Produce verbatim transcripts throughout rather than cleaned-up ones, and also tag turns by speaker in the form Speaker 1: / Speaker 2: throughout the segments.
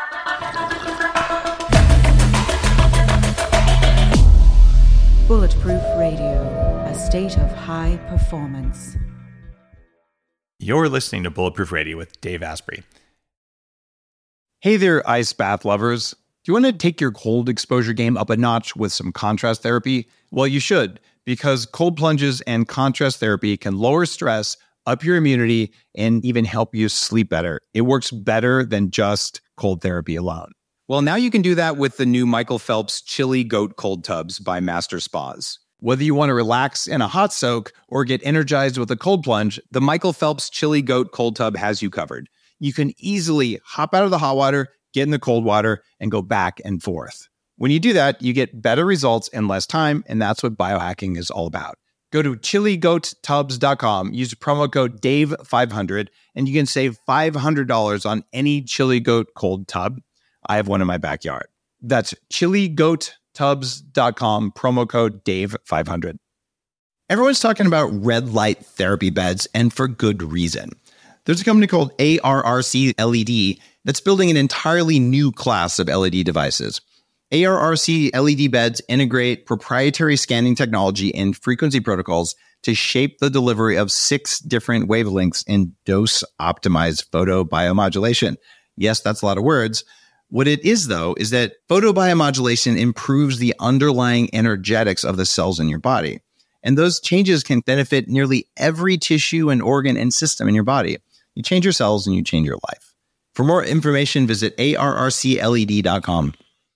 Speaker 1: Bulletproof Radio, a state of high performance.
Speaker 2: You're listening to Bulletproof Radio with Dave Asprey.
Speaker 3: Hey there, ice bath lovers. Do you want to take your cold exposure game up a notch with some contrast therapy? Well, you should, because cold plunges and contrast therapy can lower stress, up your immunity, and even help you sleep better. It works better than just cold therapy alone. Well, now you can do that with the new Michael Phelps Chili Goat Cold Tubs by Master Spas. Whether you want to relax in a hot soak or get energized with a cold plunge, the Michael Phelps Chili Goat Cold Tub has you covered. You can easily hop out of the hot water, get in the cold water, and go back and forth. When you do that, you get better results in less time, and that's what biohacking is all about. Go to chili goat tubs dot com, use promo code Dave five hundred, and you can save five hundred dollars on any Chili Goat Cold Tub. I have one in my backyard. That's chili goat tubs dot com, promo code Dave five hundred. Everyone's talking about red light therapy beds, and for good reason. There's a company called A R R C L E D that's building an entirely new class of L E D devices. A R R C L E D beds integrate proprietary scanning technology and frequency protocols to shape the delivery of six different wavelengths in dose-optimized photobiomodulation. Yes, that's a lot of words. What it is, though, is that photobiomodulation improves the underlying energetics of the cells in your body. And those changes can benefit nearly every tissue and organ and system in your body. You change your cells and you change your life. For more information, visit A R R C L E D dot com.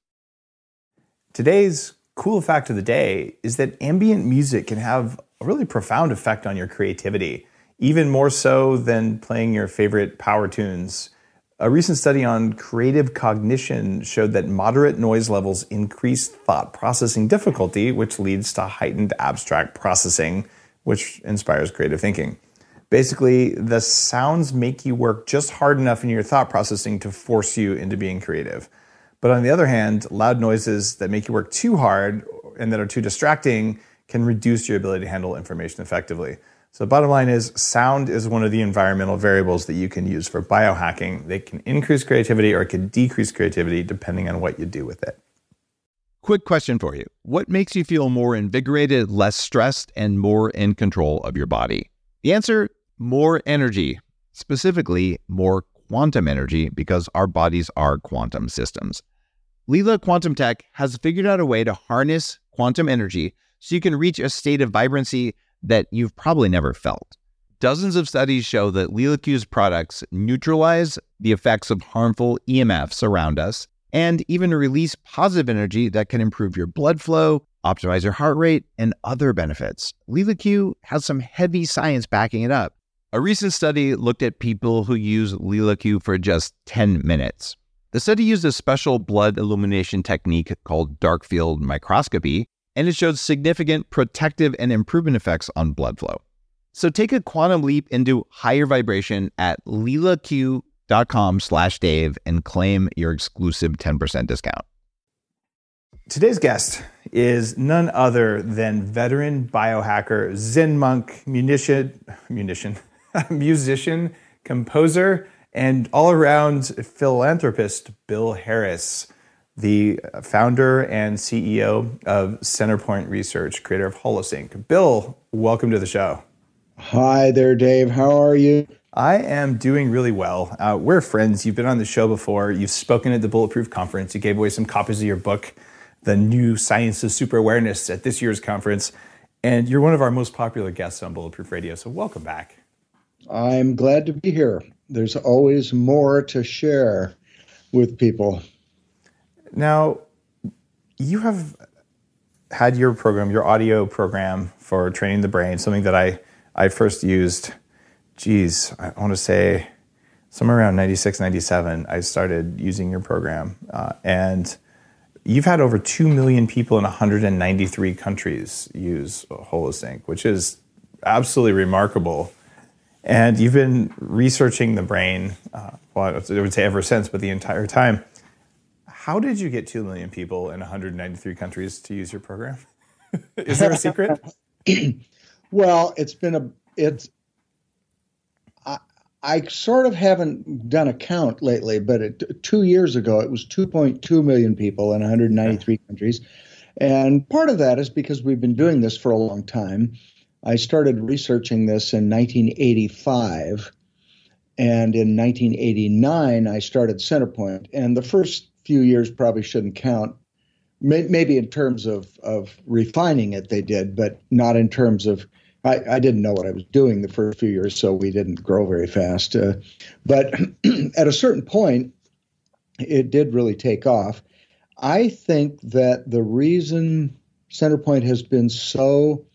Speaker 4: Today's cool fact of the day is that ambient music can have a really profound effect on your creativity, even more so than playing your favorite power tunes. A recent study on creative cognition showed that moderate noise levels increase thought processing difficulty, which leads to heightened abstract processing, which inspires creative thinking. Basically, the sounds make you work just hard enough in your thought processing to force you into being creative. But on the other hand, loud noises that make you work too hard and that are too distracting can reduce your ability to handle information effectively. So the bottom line is, sound is one of the environmental variables that you can use for biohacking. They can increase creativity or it can decrease creativity depending on what you do with it.
Speaker 3: Quick question for you. What makes you feel more invigorated, less stressed, and more in control of your body? The answer, more energy. Specifically, more quantum energy, because our bodies are quantum systems. Leela Quantum Tech has figured out a way to harness quantum energy so you can reach a state of vibrancy that you've probably never felt. Dozens of studies show that LeelaQ's products neutralize the effects of harmful E M Fs around us and even release positive energy that can improve your blood flow, optimize your heart rate, and other benefits. LeelaQ has some heavy science backing it up. A recent study looked at people who use LeelaQ for just ten minutes. The study used a special blood illumination technique called dark field microscopy, and it showed significant protective and improvement effects on blood flow. So take a quantum leap into higher vibration at leelaq dot com slash Dave and claim your exclusive ten percent discount.
Speaker 4: Today's guest is none other than veteran biohacker, Zen monk, munition, munition, musician, composer, and all-around philanthropist Bill Harris, the founder and C E O of Centerpoint Research, creator of Holosync. Bill, welcome to the show.
Speaker 5: Hi there, Dave. How are you?
Speaker 4: I am doing really well. Uh, we're friends. You've been on the show before. You've spoken at the Bulletproof Conference. You gave away some copies of your book, The New Science of Super Awareness, at this year's conference. And you're one of our most popular guests on Bulletproof Radio, so welcome back.
Speaker 5: I'm glad to be here. There's always more to share with people.
Speaker 4: Now, you have had your program, your audio program for training the brain, something that I, I first used, geez, I want to say somewhere around ninety-six, ninety-seven, I started using your program. Uh, and you've had over two million people in one hundred ninety-three countries use Holosync, which is absolutely remarkable. And you've been researching the brain, uh, well, I would say ever since, but the entire time. How did you get two million people in one hundred ninety-three countries to use your program? Is there a secret?
Speaker 5: Well, it's been a, it's, I, I sort of haven't done a count lately, but it, two years ago, it was two point two million people in one hundred ninety-three yeah. countries. And part of that is because we've been doing this for a long time. I started researching this in nineteen eighty-five. And in nineteen eighty-nine, I started Centerpoint. And the first few years probably shouldn't count. Maybe in terms of, of refining it, they did, but not in terms of, I, I didn't know what I was doing the first few years, so we didn't grow very fast. Uh, but at a certain point, it did really take off. I think that the reason Centerpoint has been so,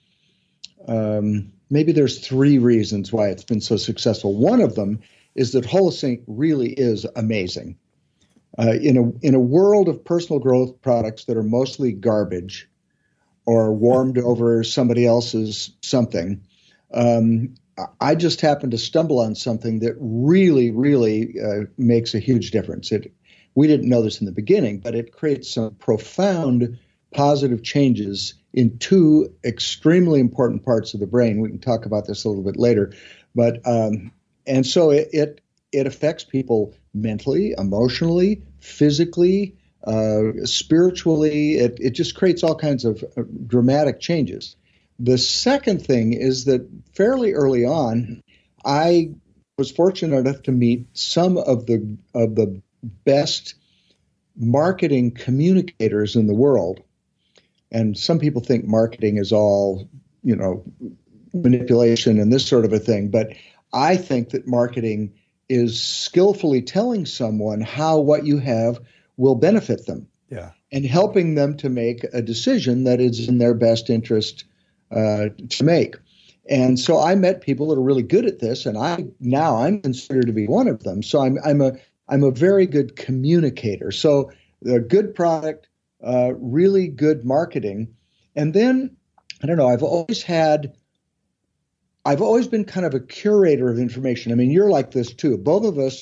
Speaker 5: um, maybe there's three reasons why it's been so successful. One of them is that Holosync really is amazing. Uh, in a in a world of personal growth products that are mostly garbage or warmed over somebody else's something, um, I just happened to stumble on something that really, really uh, makes a huge difference. It we didn't know this in the beginning, but it creates some profound positive changes in two extremely important parts of the brain. We can talk about this a little bit later, but um, and so it, it it affects people mentally, emotionally, physically, uh, spiritually. It, it just creates all kinds of uh, dramatic changes. The second thing is that fairly early on, I was fortunate enough to meet some of the of the best marketing communicators in the world. And some people think marketing is all, you know, manipulation and this sort of a thing. But I think that marketing is skillfully telling someone how what you have will benefit them.
Speaker 4: Yeah.
Speaker 5: And helping them to make a decision that is in their best interest uh, to make. And so I met people that are really good at this, and I now I'm considered to be one of them. So I'm I'm a I'm a very good communicator. So a good product, uh, really good marketing, and then I don't know. I've always had. I've always been kind of a curator of information. I mean, you're like this too. Both of us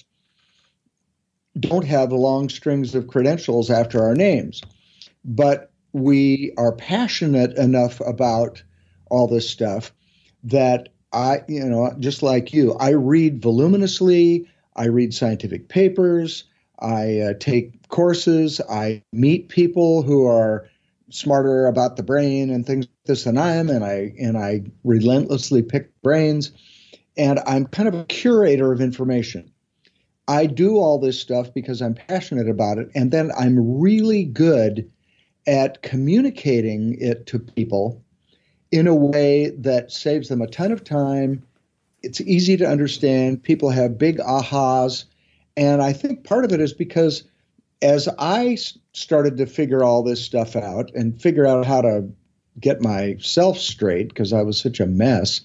Speaker 5: don't have long strings of credentials after our names, but we are passionate enough about all this stuff that I, you know, just like you, I read voluminously. I read scientific papers. I uh, take courses. I meet people who are smarter about the brain and things like this than I am, and I and I relentlessly pick brains, and I'm kind of a curator of information. I do all this stuff because I'm passionate about it, and then I'm really good at communicating it to people in a way that saves them a ton of time. It's easy to understand. People have big ahas, and I think part of it is because as I started to figure all this stuff out and figure out how to get myself straight, because I was such a mess,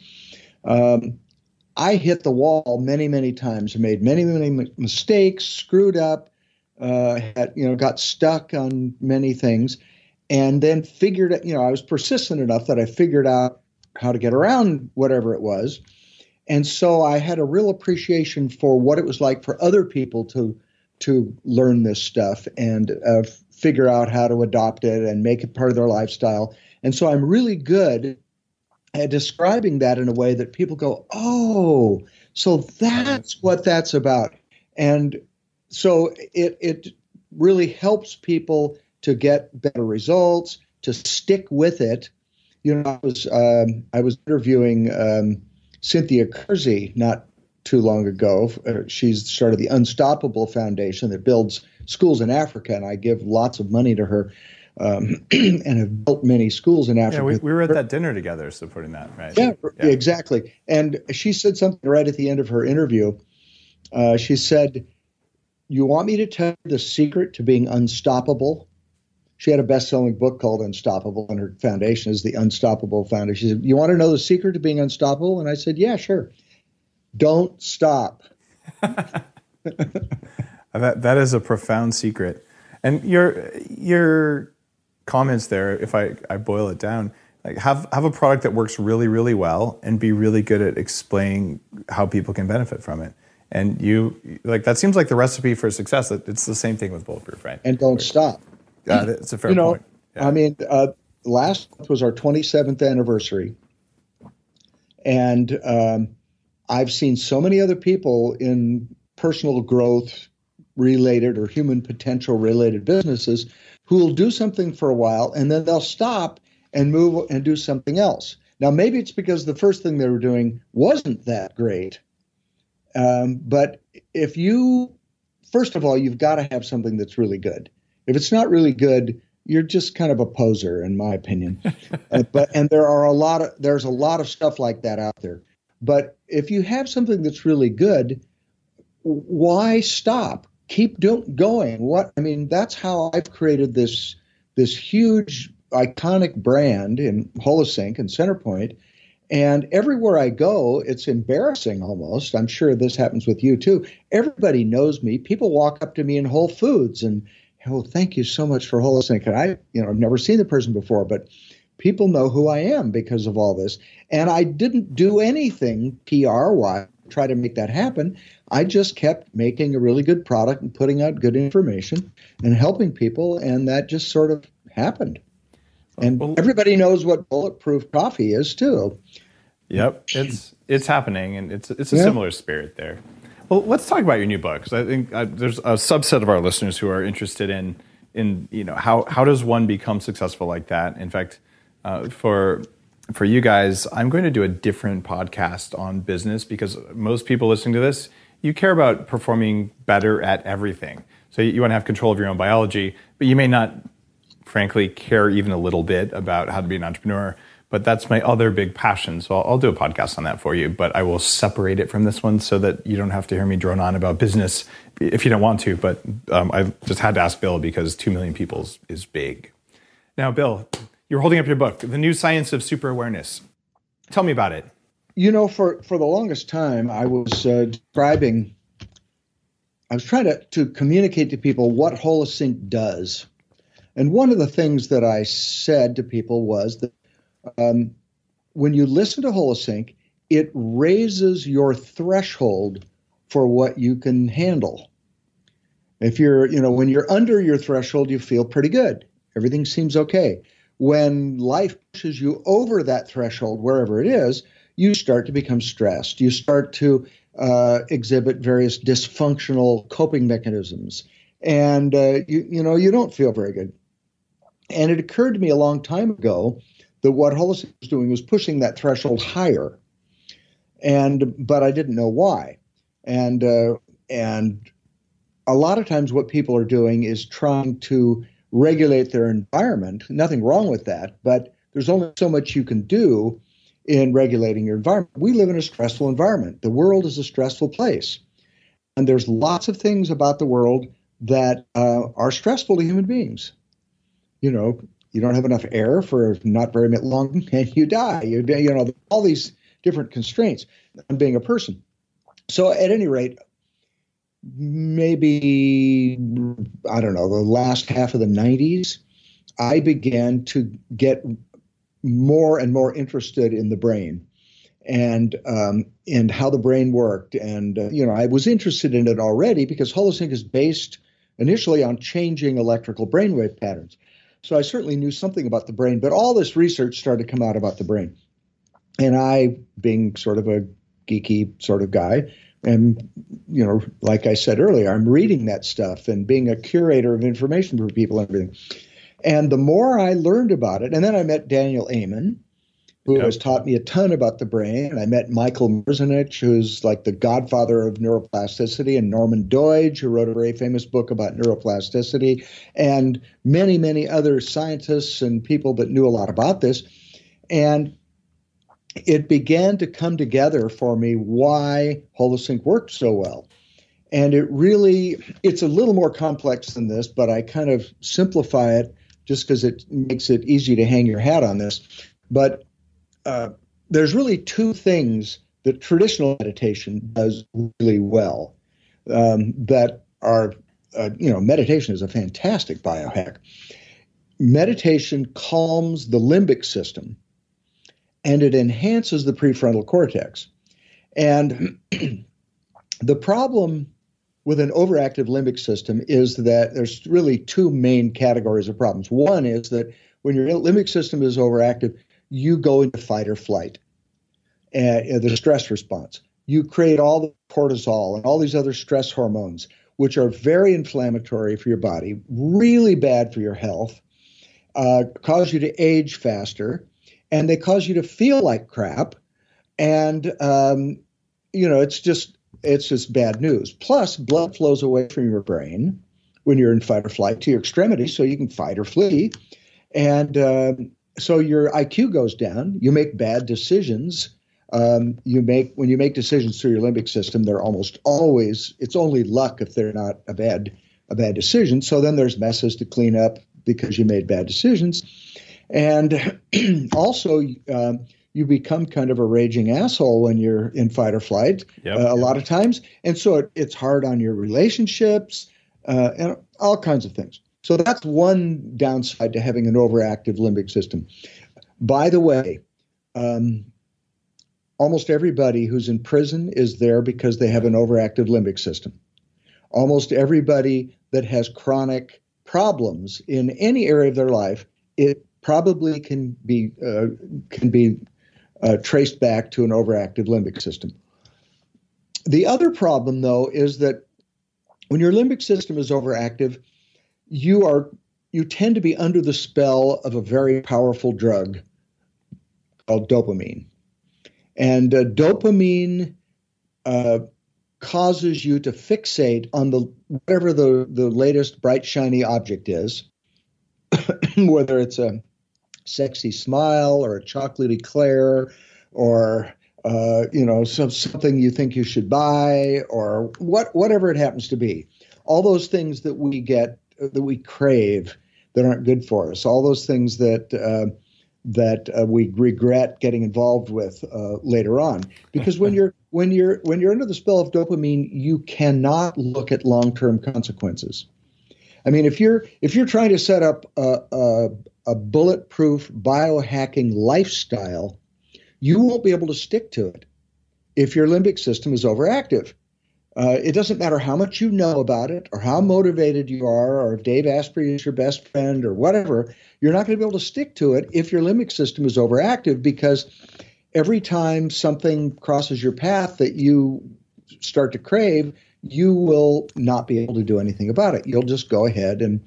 Speaker 5: um, I hit the wall many, many times, made many, many mistakes, screwed up, uh, had, you know, got stuck on many things, and then figured, you know, I was persistent enough that I figured out how to get around whatever it was. And so I had a real appreciation for what it was like for other people to to learn this stuff and uh, figure out how to adopt it and make it part of their lifestyle. And so I'm really good at describing that in a way that people go, oh, so that's what that's about. And so it it really helps people to get better results, to stick with it. You know, I was um, I was interviewing um, Cynthia Kersey not too long ago. Uh, she's started the Unstoppable Foundation that builds schools in Africa, and I give lots of money to her um, and have built many schools in Africa.
Speaker 4: Yeah, we, we were at that dinner together supporting that, right?
Speaker 5: Yeah, yeah, exactly. And she said something right at the end of her interview. Uh, she said, "You want me to tell you the secret to being unstoppable?" She had a best-selling book called Unstoppable, and her foundation is the Unstoppable Foundation. She said, "You want to know the secret to being unstoppable?" And I said, "Yeah, sure. Don't stop."
Speaker 4: that that is a profound secret. And your your comments there, if I, I boil it down, like have have a product that works really, really well and be really good at explaining how people can benefit from it. And you like that seems like the recipe for success. It's the same thing with Bulletproof, right?
Speaker 5: And don't stop.
Speaker 4: Yeah, it's a fair
Speaker 5: you know,
Speaker 4: point. Yeah.
Speaker 5: I mean, uh, last month was our twenty-seventh anniversary. And um, I've seen so many other people in personal growth related or human potential related businesses who will do something for a while and then they'll stop and move and do something else. Now, maybe it's because the first thing they were doing wasn't that great. Um, but if you, first of all, you've got to have something that's really good. If it's not really good, you're just kind of a poser, in my opinion. uh, but and there are a lot of there's a lot of stuff like that out there. But if you have something that's really good, why stop? Keep do- going. What I mean, that's how I've created this this huge iconic brand in Holosync and Centerpoint. And everywhere I go, it's embarrassing almost. I'm sure this happens with you too. Everybody knows me. People walk up to me in Whole Foods and, oh, thank you so much for Holosync. And I, you know, I've never seen the person before, but people know who I am because of all this. And I didn't do anything P R-wise to try to make that happen. I just kept making a really good product and putting out good information and helping people. And that just sort of happened. And everybody knows what bulletproof coffee is too.
Speaker 2: Yep, it's it's happening, and it's it's a
Speaker 5: yeah.
Speaker 2: similar spirit there. Well, let's talk about your new book, because I think uh, there's a subset of our listeners who are interested in in you know how how does one become successful like that. In fact, uh, for for you guys, I'm going to do a different podcast on business, because most people listening to this, you care about performing better at everything. So you want to have control of your own biology, but you may not, frankly, care even a little bit about how to be an entrepreneur. But that's my other big passion. So I'll, I'll do a podcast on that for you, but I will separate it from this one so that you don't have to hear me drone on about business if you don't want to. But um, I just had to ask Bill, because two million people is, is big. Now, Bill, you're holding up your book, The New Science of Super Awareness. Tell me about it.
Speaker 5: You know, for, for the longest time, I was uh, describing, I was trying to, to communicate to people what Holosync does. And one of the things that I said to people was that um, when you listen to Holosync, it raises your threshold for what you can handle. If you're, you know, when you're under your threshold, you feel pretty good. Everything seems okay. When life pushes you over that threshold, wherever it is, you start to become stressed. You start to uh, exhibit various dysfunctional coping mechanisms, and uh, you, you know, you don't feel very good. And it occurred to me a long time ago that what Holosync was doing was pushing that threshold higher, and but I didn't know why. And uh, and a lot of times what people are doing is trying to regulate their environment. Nothing wrong with that, but there's only so much you can do in regulating your environment. We live in a stressful environment. The world is a stressful place, and there's lots of things about the world that uh, are stressful to human beings. You know, you don't have enough air for not very long, and you die. You, you know, all these different constraints on being a person. So at any rate, maybe, I don't know, the last half of the nineties, I began to get more and more interested in the brain and um, and how the brain worked. And, uh, you know, I was interested in it already because Holosync is based initially on changing electrical brainwave patterns. So I certainly knew something about the brain, but all this research started to come out about the brain. And I, being sort of a geeky sort of guy, and, you know, like I said earlier, I'm reading that stuff and being a curator of information for people and everything. And the more I learned about it, and then I met Daniel Amen, who yep. has taught me a ton about the brain. And I met Michael Merzenich, who's like the godfather of neuroplasticity, and Norman Doidge, who wrote a very famous book about neuroplasticity, and many, many other scientists and people that knew a lot about this. And it began to come together for me why Holosync worked so well. And it really, it's a little more complex than this, but I kind of simplify it just because it makes it easy to hang your hat on this. But uh, there's really two things that traditional meditation does really well um, that are, uh, you know, meditation is a fantastic biohack. Meditation calms the limbic system, and it enhances the prefrontal cortex. And the problem with an overactive limbic system is that there's really two main categories of problems. One is that when your limbic system is overactive, you go into fight or flight, uh, the stress response. you create all the cortisol and all these other stress hormones, which are very inflammatory for your body, really bad for your health, uh, cause you to age faster, and they cause you to feel like crap. And, um, you know, it's just, it's just bad news. Plus, blood flows away from your brain when you're in fight or flight to your extremities, so you can fight or flee. And uh, so your I Q goes down. You make bad decisions. Um, you make when you make decisions through your limbic system, they're almost always, it's only luck if they're not a bad a bad decision. So then there's messes to clean up because you made bad decisions. And also, um, you become kind of a raging asshole when you're in fight or flight yep, uh, a yep. lot of times. And so it, it's hard on your relationships uh, and all kinds of things. So that's one downside to having an overactive limbic system. By the way, um, almost everybody who's in prison is there because they have an overactive limbic system. Almost everybody that has chronic problems in any area of their life, it probably can be uh, can be uh, traced back to an overactive limbic system. The other problem, though, is that when your limbic system is overactive, you are you tend to be under the spell of a very powerful drug called dopamine. And uh, dopamine uh, causes you to fixate on the whatever the, the latest bright, shiny object is, whether it's a sexy smile or a chocolatey eclair or uh, you know some, something you think you should buy or what whatever it happens to be. All those things that we get that we crave that aren't good for us. All those things that uh, that uh, we regret getting involved with uh, later on. Because when you're when you're when you're under the spell of dopamine, you cannot look at long-term consequences. I mean, if you're if you're trying to set up a, a, a bulletproof biohacking lifestyle, you won't be able to stick to it if your limbic system is overactive. Uh, it doesn't matter how much you know about it or how motivated you are or if Dave Asprey is your best friend or whatever, you're not going to be able to stick to it if your limbic system is overactive, because every time something crosses your path that you start to crave, you will not be able to do anything about it. You'll just go ahead and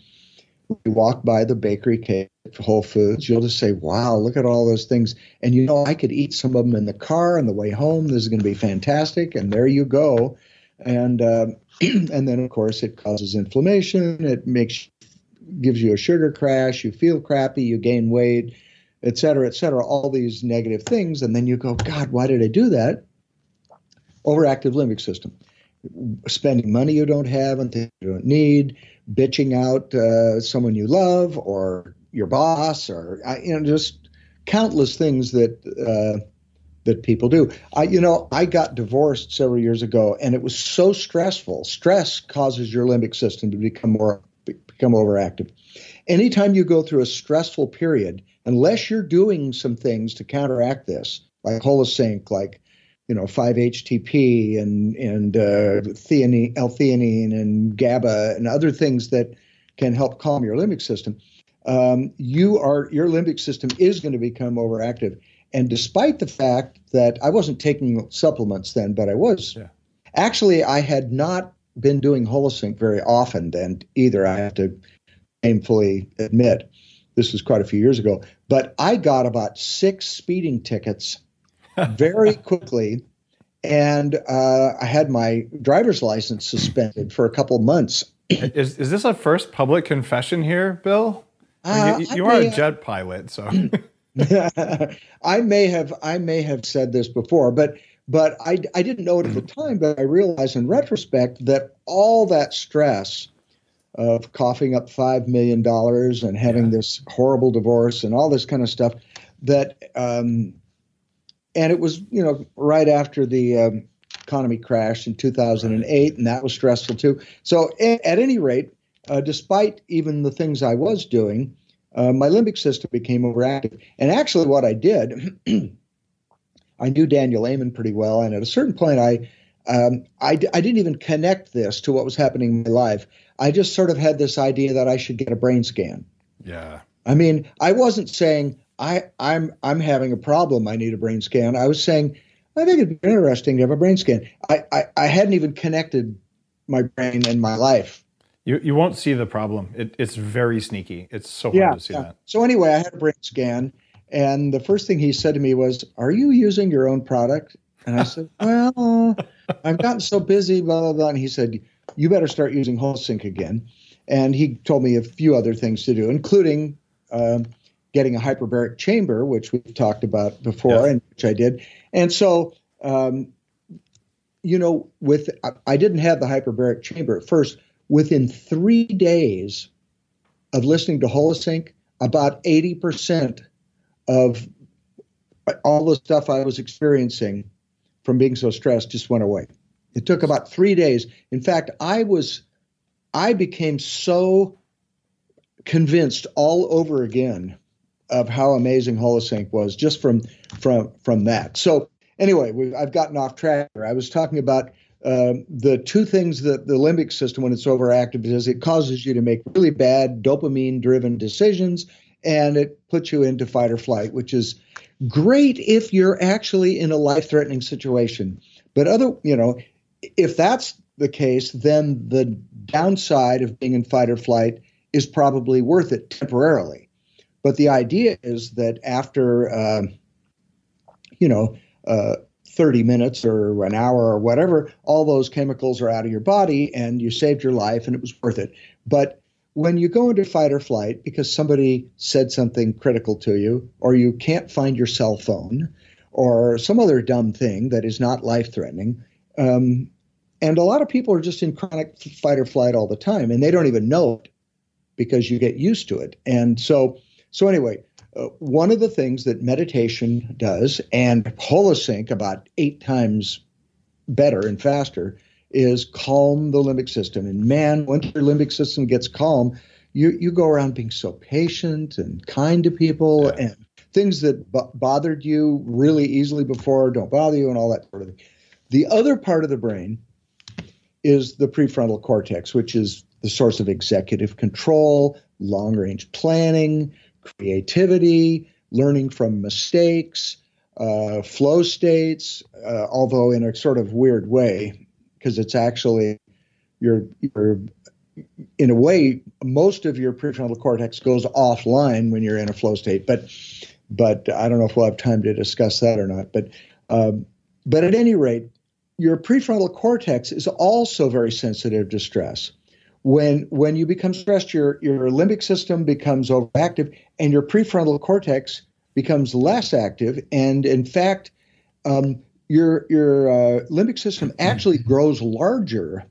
Speaker 5: walk by the bakery cake at Whole Foods. You'll just say, wow, look at all those things. And you know, I could eat some of them in the car on the way home. This is going to be fantastic. And there you go. And uh, and then, of course, it causes inflammation. It makes gives you a sugar crash. You feel crappy. You gain weight, et cetera, et cetera, all these negative things. And then you go, God, why did I do that? Overactive limbic system. Spending money you don't have and things you don't need, bitching out uh, someone you love or your boss or, you know, just countless things that uh that people do. I, you know, I got divorced several years ago, and it was so stressful. Stress causes your limbic system to become more become overactive. Anytime you go through a stressful period, unless you're doing some things to counteract this, like Holosync, like you know, five H T P and and uh, theanine, L-theanine and GABA and other things that can help calm your limbic system, um, you are your limbic system is going to become overactive. And despite the fact that I wasn't taking supplements then, but I was, yeah. Actually, I had not been doing Holosync very often then either, I have to shamefully admit. This was quite a few years ago. But I got about six speeding tickets very quickly, and uh, I had my driver's license suspended for a couple of months.
Speaker 2: Is, is this a first public confession here, Bill? Uh, you you are a jet pilot, so...
Speaker 5: I may have I may have said this before, but but I, I didn't know it at the time, but I realized in retrospect that all that stress of coughing up five million dollars and having yeah. this horrible divorce and all this kind of stuff, that um, and it was, you know, right after the um, economy crashed in two thousand eight, and that was stressful too. So at, at any rate, uh, despite even the things I was doing, Uh, my limbic system became overactive. And actually what I did, I knew Daniel Amen pretty well. And at a certain point, I, um, I, I didn't even connect this to what was happening in my life. I just sort of had this idea that I should get a brain scan.
Speaker 2: Yeah.
Speaker 5: I mean, I wasn't saying I, I'm, I'm having a problem, I need a brain scan. I was saying I think it'd be interesting to have a brain scan. I, I, I hadn't even connected my brain and my life.
Speaker 2: You you won't see the problem. It, it's very sneaky. It's so hard
Speaker 5: Yeah,
Speaker 2: to see
Speaker 5: yeah.
Speaker 2: that.
Speaker 5: So anyway, I had a brain scan, and the first thing he said to me was, "Are you using your own product?" And I said, "Well, I've gotten so busy, blah, blah, blah." And he said, "You better start using HoloSync again." And he told me a few other things to do, including um, getting a hyperbaric chamber, which we've talked about before,
Speaker 2: Yes.
Speaker 5: and which I did. And so, um, you know, with I, I didn't have the hyperbaric chamber at first. Within three days of listening to HoloSync, about eighty percent of all the stuff I was experiencing from being so stressed just went away. It took about three days. In fact, I was, I became so convinced all over again of how amazing HoloSync was just from from from that. So anyway, we've, I've gotten off track here. I was talking about uh, the two things that the limbic system, when it's overactive, is it causes you to make really bad dopamine-driven decisions, and it puts you into fight or flight, which is great if you're actually in a life-threatening situation. But other, you know, if that's the case, then the downside of being in fight or flight is probably worth it temporarily. But the idea is that after, uh, you know, uh, thirty minutes or an hour or whatever, all those chemicals are out of your body and you saved your life and it was worth it. But when you go into fight or flight because somebody said something critical to you, or you can't find your cell phone, or some other dumb thing that is not life-threatening, um, and a lot of people are just in chronic fight or flight all the time, and they don't even know it because you get used to it. And so, so anyway, uh, one of the things that meditation does, and HoloSync about eight times better and faster, is calm the limbic system. And man, once your limbic system gets calm, you you go around being so patient and kind to people,
Speaker 2: Yeah.
Speaker 5: and things that b- bothered you really easily before don't bother you, and all that sort of thing. The other part of the brain is the prefrontal cortex, which is the source of executive control, long-range planning, creativity, learning from mistakes, uh, flow states, uh, although in a sort of weird way, because it's actually you're, you're in a way, most of your prefrontal cortex goes offline when you're in a flow state. But but I don't know if we'll have time to discuss that or not. But um, but at any rate, your prefrontal cortex is also very sensitive to stress. When when you become stressed, your your limbic system becomes overactive, and your prefrontal cortex becomes less active. And in fact, um, your your uh, limbic system actually grows larger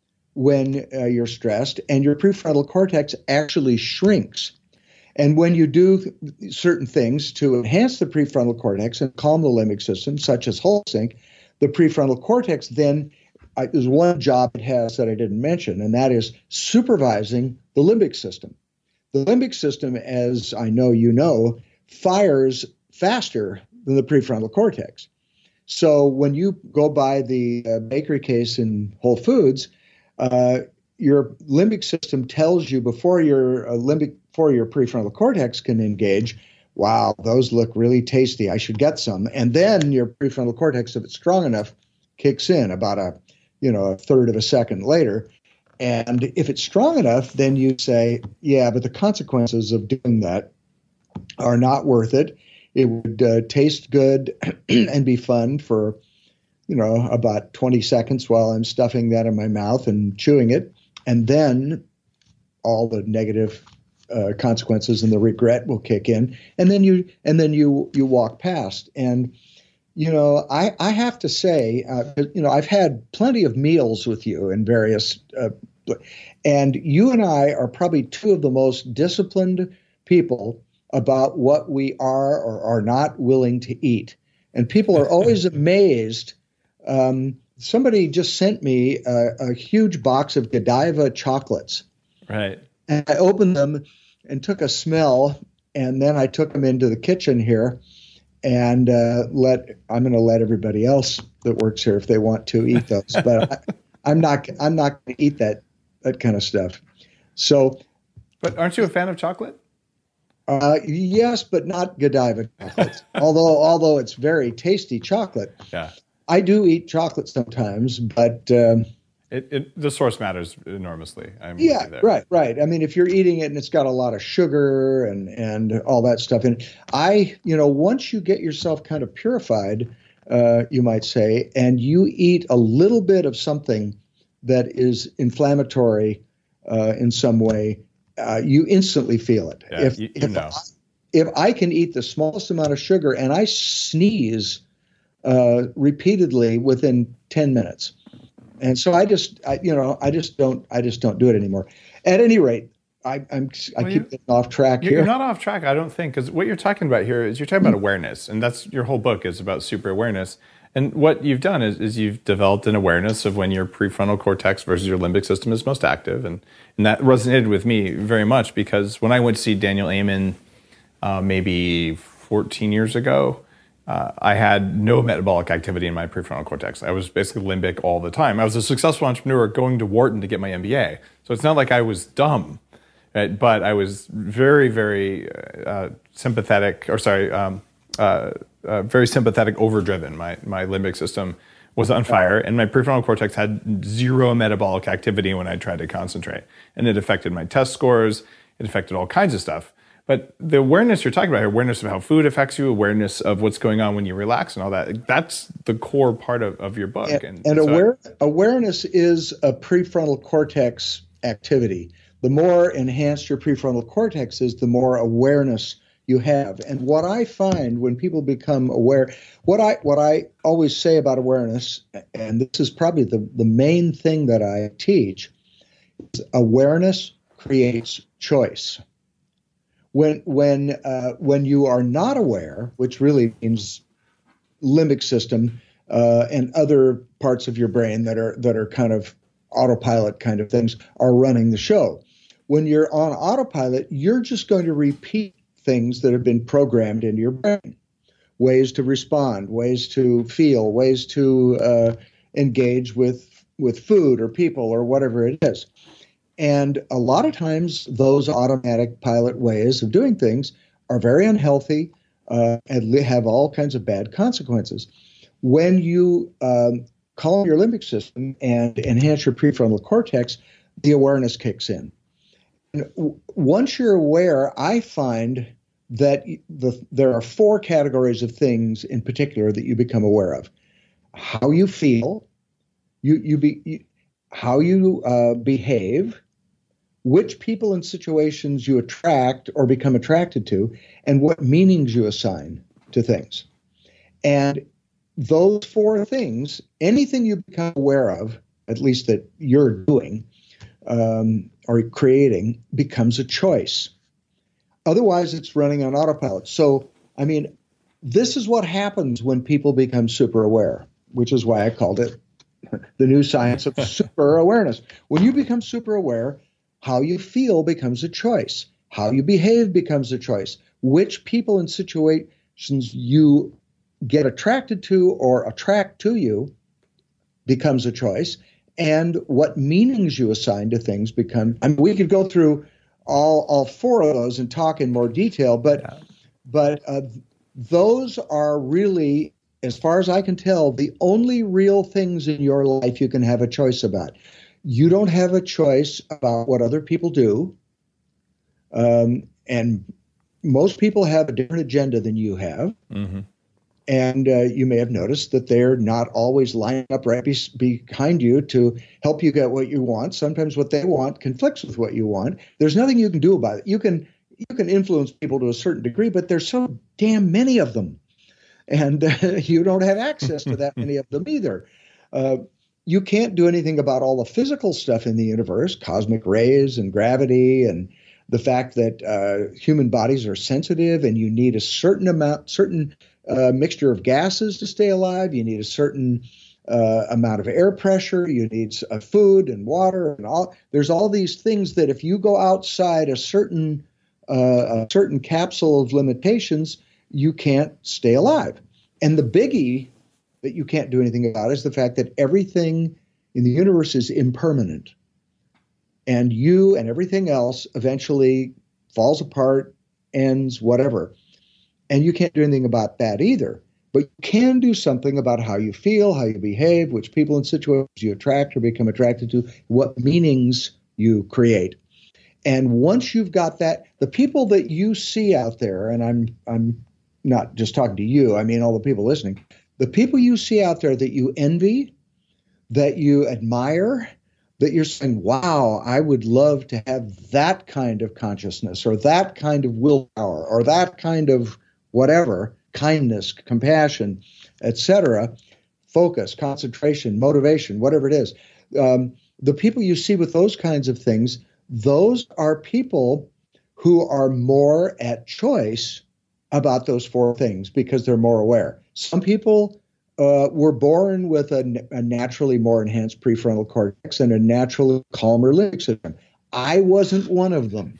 Speaker 5: when uh, you're stressed, and your prefrontal cortex actually shrinks. And when you do th- certain things to enhance the prefrontal cortex and calm the limbic system, such as HoloSync, the prefrontal cortex then uh, is one job it has that I didn't mention, and that is supervising the limbic system. The limbic system, as I know you know, fires faster than the prefrontal cortex. So when you go by the uh, bakery case in Whole Foods, uh, your limbic system tells you before your uh, limbic, before your prefrontal cortex can engage, wow, those look really tasty, I should get some. And then your prefrontal cortex, if it's strong enough, kicks in about a, you know, a third of a second later. And if it's strong enough, then you say, yeah, but the consequences of doing that are not worth it. It would uh, taste good and be fun for, you know, about twenty seconds while I'm stuffing that in my mouth and chewing it. And then all the negative uh, consequences and the regret will kick in. And then you and then you you walk past. And, you know, I, I have to say, uh, you know, I've had plenty of meals with you in various uh, and you and I are probably two of the most disciplined people about what we are or are not willing to eat. And people are always amazed. Um, somebody just sent me a, a huge box of Godiva chocolates.
Speaker 2: Right.
Speaker 5: And I opened them and took a smell, and then I took them into the kitchen here and uh, let, I'm going to let everybody else that works here, if they want to, eat those. But I, I'm not, I'm not going to eat that, that kind of stuff. So,
Speaker 2: But aren't you a fan of chocolate?
Speaker 5: Uh, yes, but not Godiva chocolates. although, although it's very tasty chocolate.
Speaker 2: Yeah.
Speaker 5: I do eat chocolate sometimes, but um,
Speaker 2: it, it the source matters enormously. I'm
Speaker 5: yeah,
Speaker 2: there.
Speaker 5: right, right. I mean, if you're eating it and it's got a lot of sugar and and all that stuff in it, I, you know, once you get yourself kind of purified, uh, you might say, and you eat a little bit of something that is inflammatory uh, in some way, uh, you instantly feel it.
Speaker 2: Yeah,
Speaker 5: if
Speaker 2: you, you
Speaker 5: if,
Speaker 2: know.
Speaker 5: I, if I can eat the smallest amount of sugar and I sneeze uh, repeatedly within ten minutes, and so I just, I, you know, I just don't, I just don't do it anymore. At any rate, I, I'm, I
Speaker 2: Well,
Speaker 5: keep getting off track
Speaker 2: You're,
Speaker 5: here.
Speaker 2: you're not off track, I don't think, because what you're talking about here is you're talking about awareness, and that's your whole book is about super awareness. And what you've done is, is you've developed an awareness of when your prefrontal cortex versus your limbic system is most active, and and that resonated with me very much because when I went to see Daniel Amen uh, maybe fourteen years ago, uh, I had no metabolic activity in my prefrontal cortex. I was basically limbic all the time. I was a successful entrepreneur going to Wharton to get my M B A, so it's not like I was dumb. Right? But I was very, very uh, sympathetic, or sorry, um, uh, uh, very sympathetic, overdriven. My my limbic system was on fire, and my prefrontal cortex had zero metabolic activity when I tried to concentrate, and it affected my test scores. It affected all kinds of stuff. But the awareness you're talking about here, awareness of how food affects you, awareness of what's going on when you relax and all that, that's the core part of, of your book.
Speaker 5: And, and, and so aware, I, awareness is a prefrontal cortex activity. The more enhanced your prefrontal cortex is, the more awareness you have. And what I find when people become aware, what I what I always say about awareness, and this is probably the, the main thing that I teach, is awareness creates choice. When when uh, when you are not aware, which really means limbic system uh, and other parts of your brain that are that are kind of autopilot kind of things are running the show. When you're on autopilot, you're just going to repeat things that have been programmed into your brain, ways to respond, ways to feel, ways to uh, engage with with food or people or whatever it is. And a lot of times those automatic pilot ways of doing things are very unhealthy uh, and have all kinds of bad consequences. When you um, calm your limbic system and enhance your prefrontal cortex, the awareness kicks in. And w- once you're aware, I find that the, there are four categories of things in particular that you become aware of. How you feel, you, you be, you, how you uh, behave, which people and situations you attract or become attracted to, and what meanings you assign to things. And those four things, anything you become aware of, at least that you're doing um, or creating, becomes a choice. Otherwise, it's running on autopilot. So, I mean, this is what happens when people become super aware, which is why I called it the new science of super awareness. When you become super aware, how you feel becomes a choice. How you behave becomes a choice. Which people and situations you get attracted to or attract to you becomes a choice. And what meanings you assign to things become. I mean, we could go through all all four of those and talk in more detail, but yeah. but uh, those are really, as far as I can tell, the only real things in your life you can have a choice about. You don't have a choice about what other people do. Um, and most people have a different agenda than you have. Mm-hmm. And uh, you may have noticed that they're not always lining up right be- behind you to help you get what you want. Sometimes what they want conflicts with what you want. There's nothing you can do about it. You can you can influence people to a certain degree, but there's so damn many of them. And uh, you don't have access to that many of them either. Uh, You can't do anything about all the physical stuff in the universe, cosmic rays and gravity, and the fact that uh, human bodies are sensitive and you need a certain amount, certain uh, mixture of gases to stay alive. You need a certain uh, amount of air pressure. You need uh, food and water and all. There's all these things that if you go outside a certain uh, a certain capsule of limitations, you can't stay alive. And the biggie that you can't do anything about is the fact that everything in the universe is impermanent. And you and everything else eventually falls apart ends, whatever. And you can't do anything about that either. But you can do something about how you feel, how you behave, which people and situations you attract or become attracted to, what meanings you create. And once you've got that, the people that you see out there, and I'm I'm not just talking to you, I mean all the people listening, the people you see out there that you envy, that you admire, that you're saying, wow, I would love to have that kind of consciousness or that kind of willpower or that kind of whatever, kindness, compassion, et cetera, focus, concentration, motivation, whatever it is. Um, the people you see with those kinds of things, those are people who are more at choice about those four things because they're more aware. Some people uh, were born with a, a naturally more enhanced prefrontal cortex and a naturally calmer limbic system. I wasn't one of them.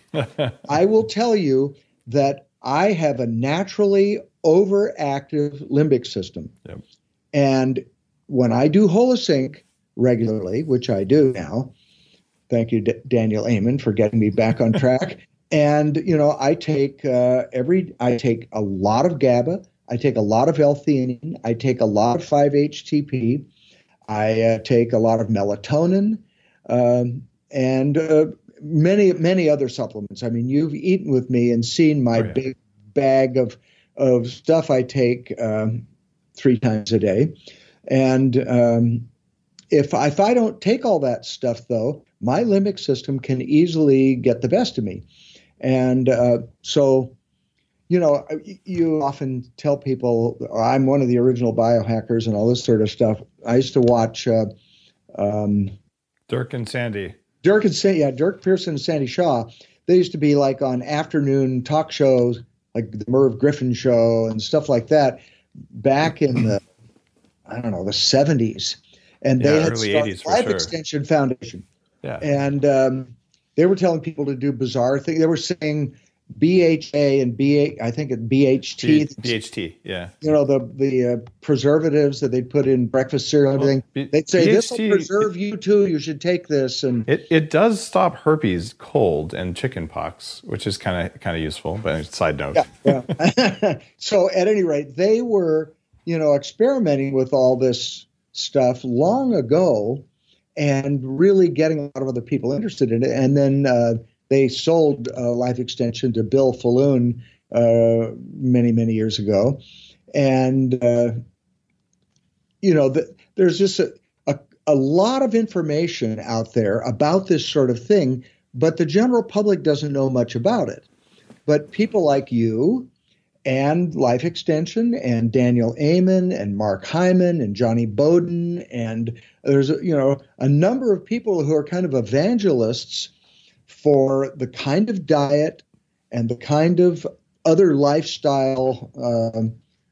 Speaker 5: I will tell you that I have a naturally overactive limbic system. Yep. And when I do Holosync regularly, which I do now, thank you, D- Daniel Amen, for getting me back on track. And, you know, I take uh, every, I take a lot of GABA. I take a lot of L-theanine. I take a lot of five H T P. I uh, take a lot of melatonin um, and uh, many, many other supplements. I mean, you've eaten with me and seen my oh, yeah. big bag of, of stuff I take um, three times a day. And um, if, if I don't take all that stuff, though, my limbic system can easily get the best of me. And uh, so, you know, you often tell people, I'm one of the original biohackers and all this sort of stuff. I used to watch uh, um,
Speaker 2: Dirk and Sandy.
Speaker 5: Dirk and Sandy, yeah, Dirk Pearson and Sandy Shaw. They used to be like on afternoon talk shows, like the Merv Griffin show and stuff like that, back in the, I don't know, the seventies. And they
Speaker 2: yeah,
Speaker 5: had
Speaker 2: early
Speaker 5: started
Speaker 2: eighties
Speaker 5: Life
Speaker 2: for sure.
Speaker 5: Extension Foundation.
Speaker 2: Yeah.
Speaker 5: And um, they were telling people to do bizarre things. They were saying B H A and B A, I think it B H T.
Speaker 2: B H T, yeah.
Speaker 5: You know, the the uh, preservatives that they put in breakfast cereal and everything.
Speaker 2: Well, B-
Speaker 5: They'd say,
Speaker 2: B H T,
Speaker 5: this will preserve you too. You should take this. And
Speaker 2: it, it does stop herpes, cold, and chicken pox, which is kind of kind of useful, but side note.
Speaker 5: Yeah, yeah. So at any rate, they were, you know, experimenting with all this stuff long ago and really getting a lot of other people interested in it. And then uh, they sold uh, Life Extension to Bill Falloon uh, many, many years ago. And, uh, you know, the, there's just a, a, a lot of information out there about this sort of thing, but the general public doesn't know much about it. But people like you and Life Extension and Daniel Amen and Mark Hyman and Johnny Bowden, and there's, you know, a number of people who are kind of evangelists for the kind of diet and the kind of other lifestyle um,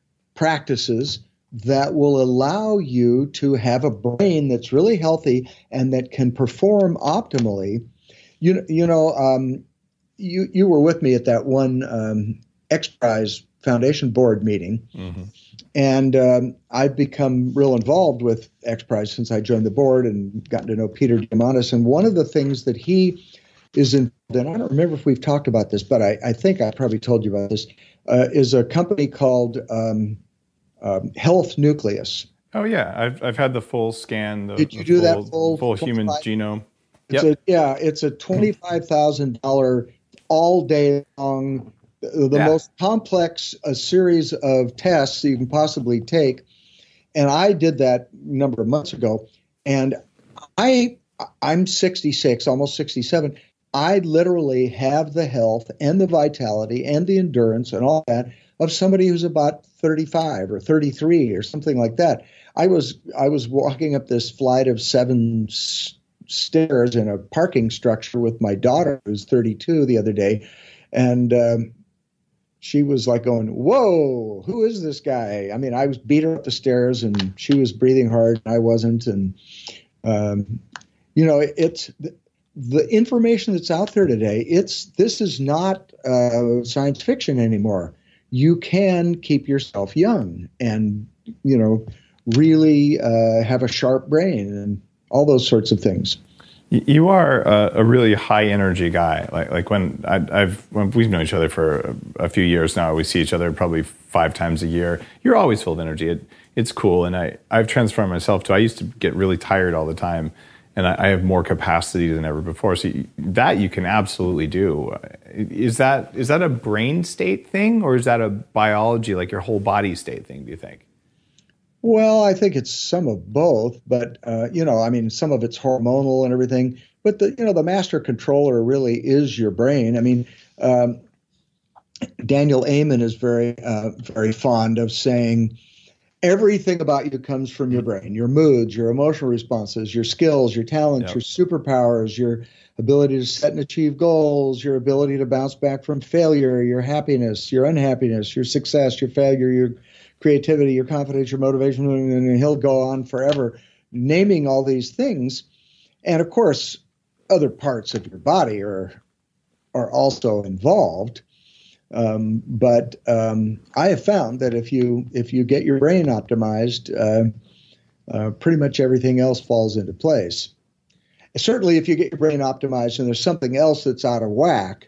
Speaker 5: practices that will allow you to have a brain that's really healthy and that can perform optimally. You, you know, um, you, you were with me at that one um, X Prize Foundation board meeting. Mm-hmm. And um, I've become real involved with X Prize since I joined the board and gotten to know Peter Diamandis. And one of the things that he is in, and I don't remember if we've talked about this, but I, I think I probably told you about this, uh, is a company called um, um, Health Nucleus.
Speaker 2: Oh, yeah. I've I've had the full scan. The,
Speaker 5: Did you
Speaker 2: the
Speaker 5: do
Speaker 2: full,
Speaker 5: that full,
Speaker 2: full human genome?
Speaker 5: It's
Speaker 2: yep.
Speaker 5: a, yeah, it's a twenty-five thousand dollars all day long, the
Speaker 2: yeah.
Speaker 5: most complex a series of tests you can possibly take. And I did that a number of months ago. And I, I'm sixty-six, almost sixty-seven. I literally have the health and the vitality and the endurance and all that of somebody who's about thirty-five or thirty-three or something like that. I was I was walking up this flight of seven s- stairs in a parking structure with my daughter, who's thirty-two, the other day, and um, she was like going, "Whoa, who is this guy?" I mean, I was beat her up the stairs, and she was breathing hard, and I wasn't, and um, you know, it's. The information that's out there today, it's this is not uh, science fiction anymore. You can keep yourself young and, you know, really uh, have a sharp brain and all those sorts of things.
Speaker 2: You are a, a really high energy guy. Like like when I, I've when we've known each other for a, a few years now. We see each other probably five times a year. You're always full of energy. It, it's cool, and I I've transformed myself too. I used to get really tired all the time, and I, I have more capacity than ever before. So you, that you can absolutely do. Is that is that a brain state thing, or is that a biology, like your whole body state thing? Do you think?
Speaker 5: Well, I think it's some of both, but uh, you know, I mean, some of it's hormonal and everything. But the you know, the master controller really is your brain. I mean, um, Daniel Amen is very uh, very fond of saying everything about you comes from your brain. Your moods, your emotional responses, your skills, your talents, yep. your superpowers, your ability to set and achieve goals, your ability to bounce back from failure, your happiness, your unhappiness, your success, your failure, your creativity, your confidence, your motivation, and he'll go on forever naming all these things. And of course, other parts of your body are are also involved. Um, but um, I have found that if you if you get your brain optimized, uh, uh, pretty much everything else falls into place. Certainly, if you get your brain optimized and there's something else that's out of whack,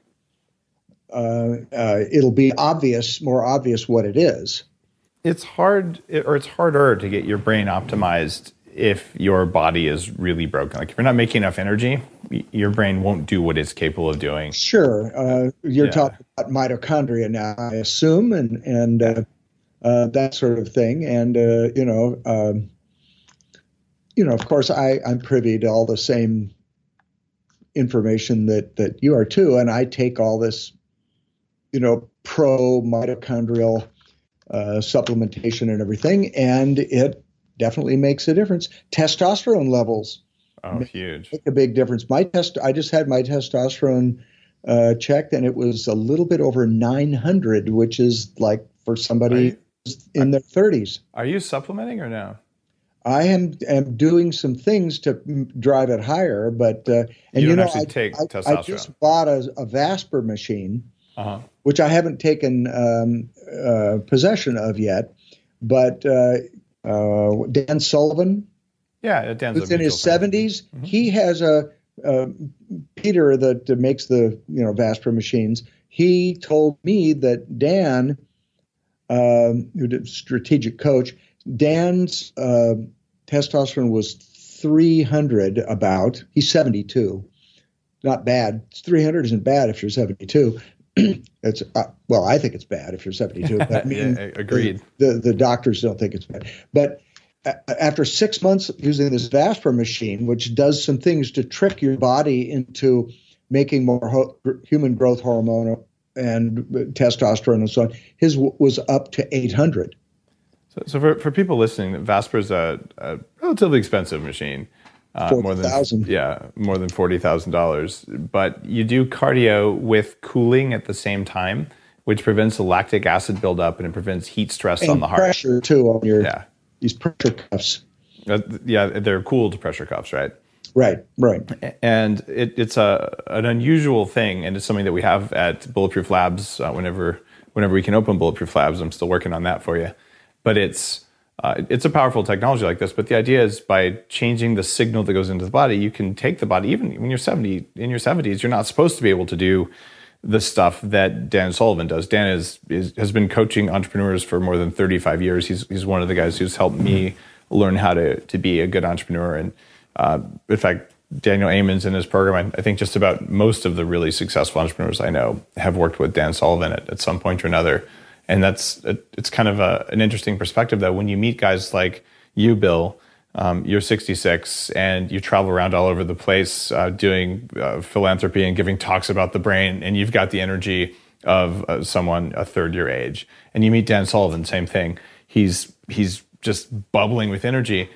Speaker 5: uh, uh, it'll be obvious, more obvious what it is.
Speaker 2: It's hard, or it's harder to get your brain optimized if your body is really broken. Like if you're not making enough energy, your brain won't do what it's capable of doing.
Speaker 5: Sure, uh, you're
Speaker 2: yeah.
Speaker 5: talking about mitochondria now, I assume, and and uh, uh, that sort of thing. And uh, you know, um, you know, of course, I I'm privy to all the same information that that you are too, and I take all this, you know, pro mitochondrial Uh, supplementation and everything, and it definitely makes a difference. Testosterone levels
Speaker 2: oh,
Speaker 5: make,
Speaker 2: huge.
Speaker 5: make a big difference. My test, I just had my testosterone uh, checked, and it was a little bit over nine hundred, which is like for somebody
Speaker 2: you,
Speaker 5: in their thirties.
Speaker 2: Are you supplementing or no?
Speaker 5: I am am doing some things to drive it higher, but uh, and
Speaker 2: you,
Speaker 5: you
Speaker 2: don't
Speaker 5: know,
Speaker 2: actually
Speaker 5: I,
Speaker 2: take
Speaker 5: I,
Speaker 2: testosterone.
Speaker 5: I just bought a, a Vasper machine.
Speaker 2: Uh-huh.
Speaker 5: Which I haven't taken um, uh, possession of yet, but uh, uh, Dan Sullivan,
Speaker 2: yeah, Dan's
Speaker 5: who's in his seventies, mm-hmm. he has a uh, Peter that uh, makes the you know Vasper machines. He told me that Dan, um, who did strategic coach, Dan's uh, testosterone was three hundred. About he's seventy-two, not bad. three hundred isn't bad if you're seventy-two. It's uh, well, I think it's bad if you're seventy-two. But I mean,
Speaker 2: yeah, agreed.
Speaker 5: The, the the doctors don't think it's bad. But uh, after six months using this Vasper machine, which does some things to trick your body into making more ho- human growth hormone and testosterone and so on, his w- was up to eight hundred.
Speaker 2: So, so for for people listening, Vasper is a, a relatively expensive machine. Uh, more than yeah, more than forty thousand dollars. But you do cardio with cooling at the same time, which prevents the lactic acid buildup and it prevents heat stress
Speaker 5: and
Speaker 2: on the heart.
Speaker 5: Pressure too on your
Speaker 2: yeah.
Speaker 5: these pressure cuffs.
Speaker 2: Uh, yeah, they're cooled pressure cuffs, right?
Speaker 5: Right, right.
Speaker 2: And it, it's a an unusual thing, and it's something that we have at Bulletproof Labs. Uh, whenever whenever we can open Bulletproof Labs, I'm still working on that for you. But it's Uh, it's a powerful technology like this, but the idea is by changing the signal that goes into the body, you can take the body, even when you're seventy, in your seventies, you're not supposed to be able to do the stuff that Dan Sullivan does. Dan is, is has been coaching entrepreneurs for more than thirty-five years. He's he's one of the guys who's helped me learn how to to be a good entrepreneur. And uh, in fact, Daniel Amen's in his program. I, I think just about most of the really successful entrepreneurs I know have worked with Dan Sullivan at, at some point or another. And that's it's kind of a, an interesting perspective, though, when you meet guys like you, Bill. Um, you're sixty-six and you travel around all over the place uh, doing uh, philanthropy and giving talks about the brain, and you've got the energy of uh, someone a third your age. And you meet Dan Sullivan, same thing. He's he's just bubbling with energy.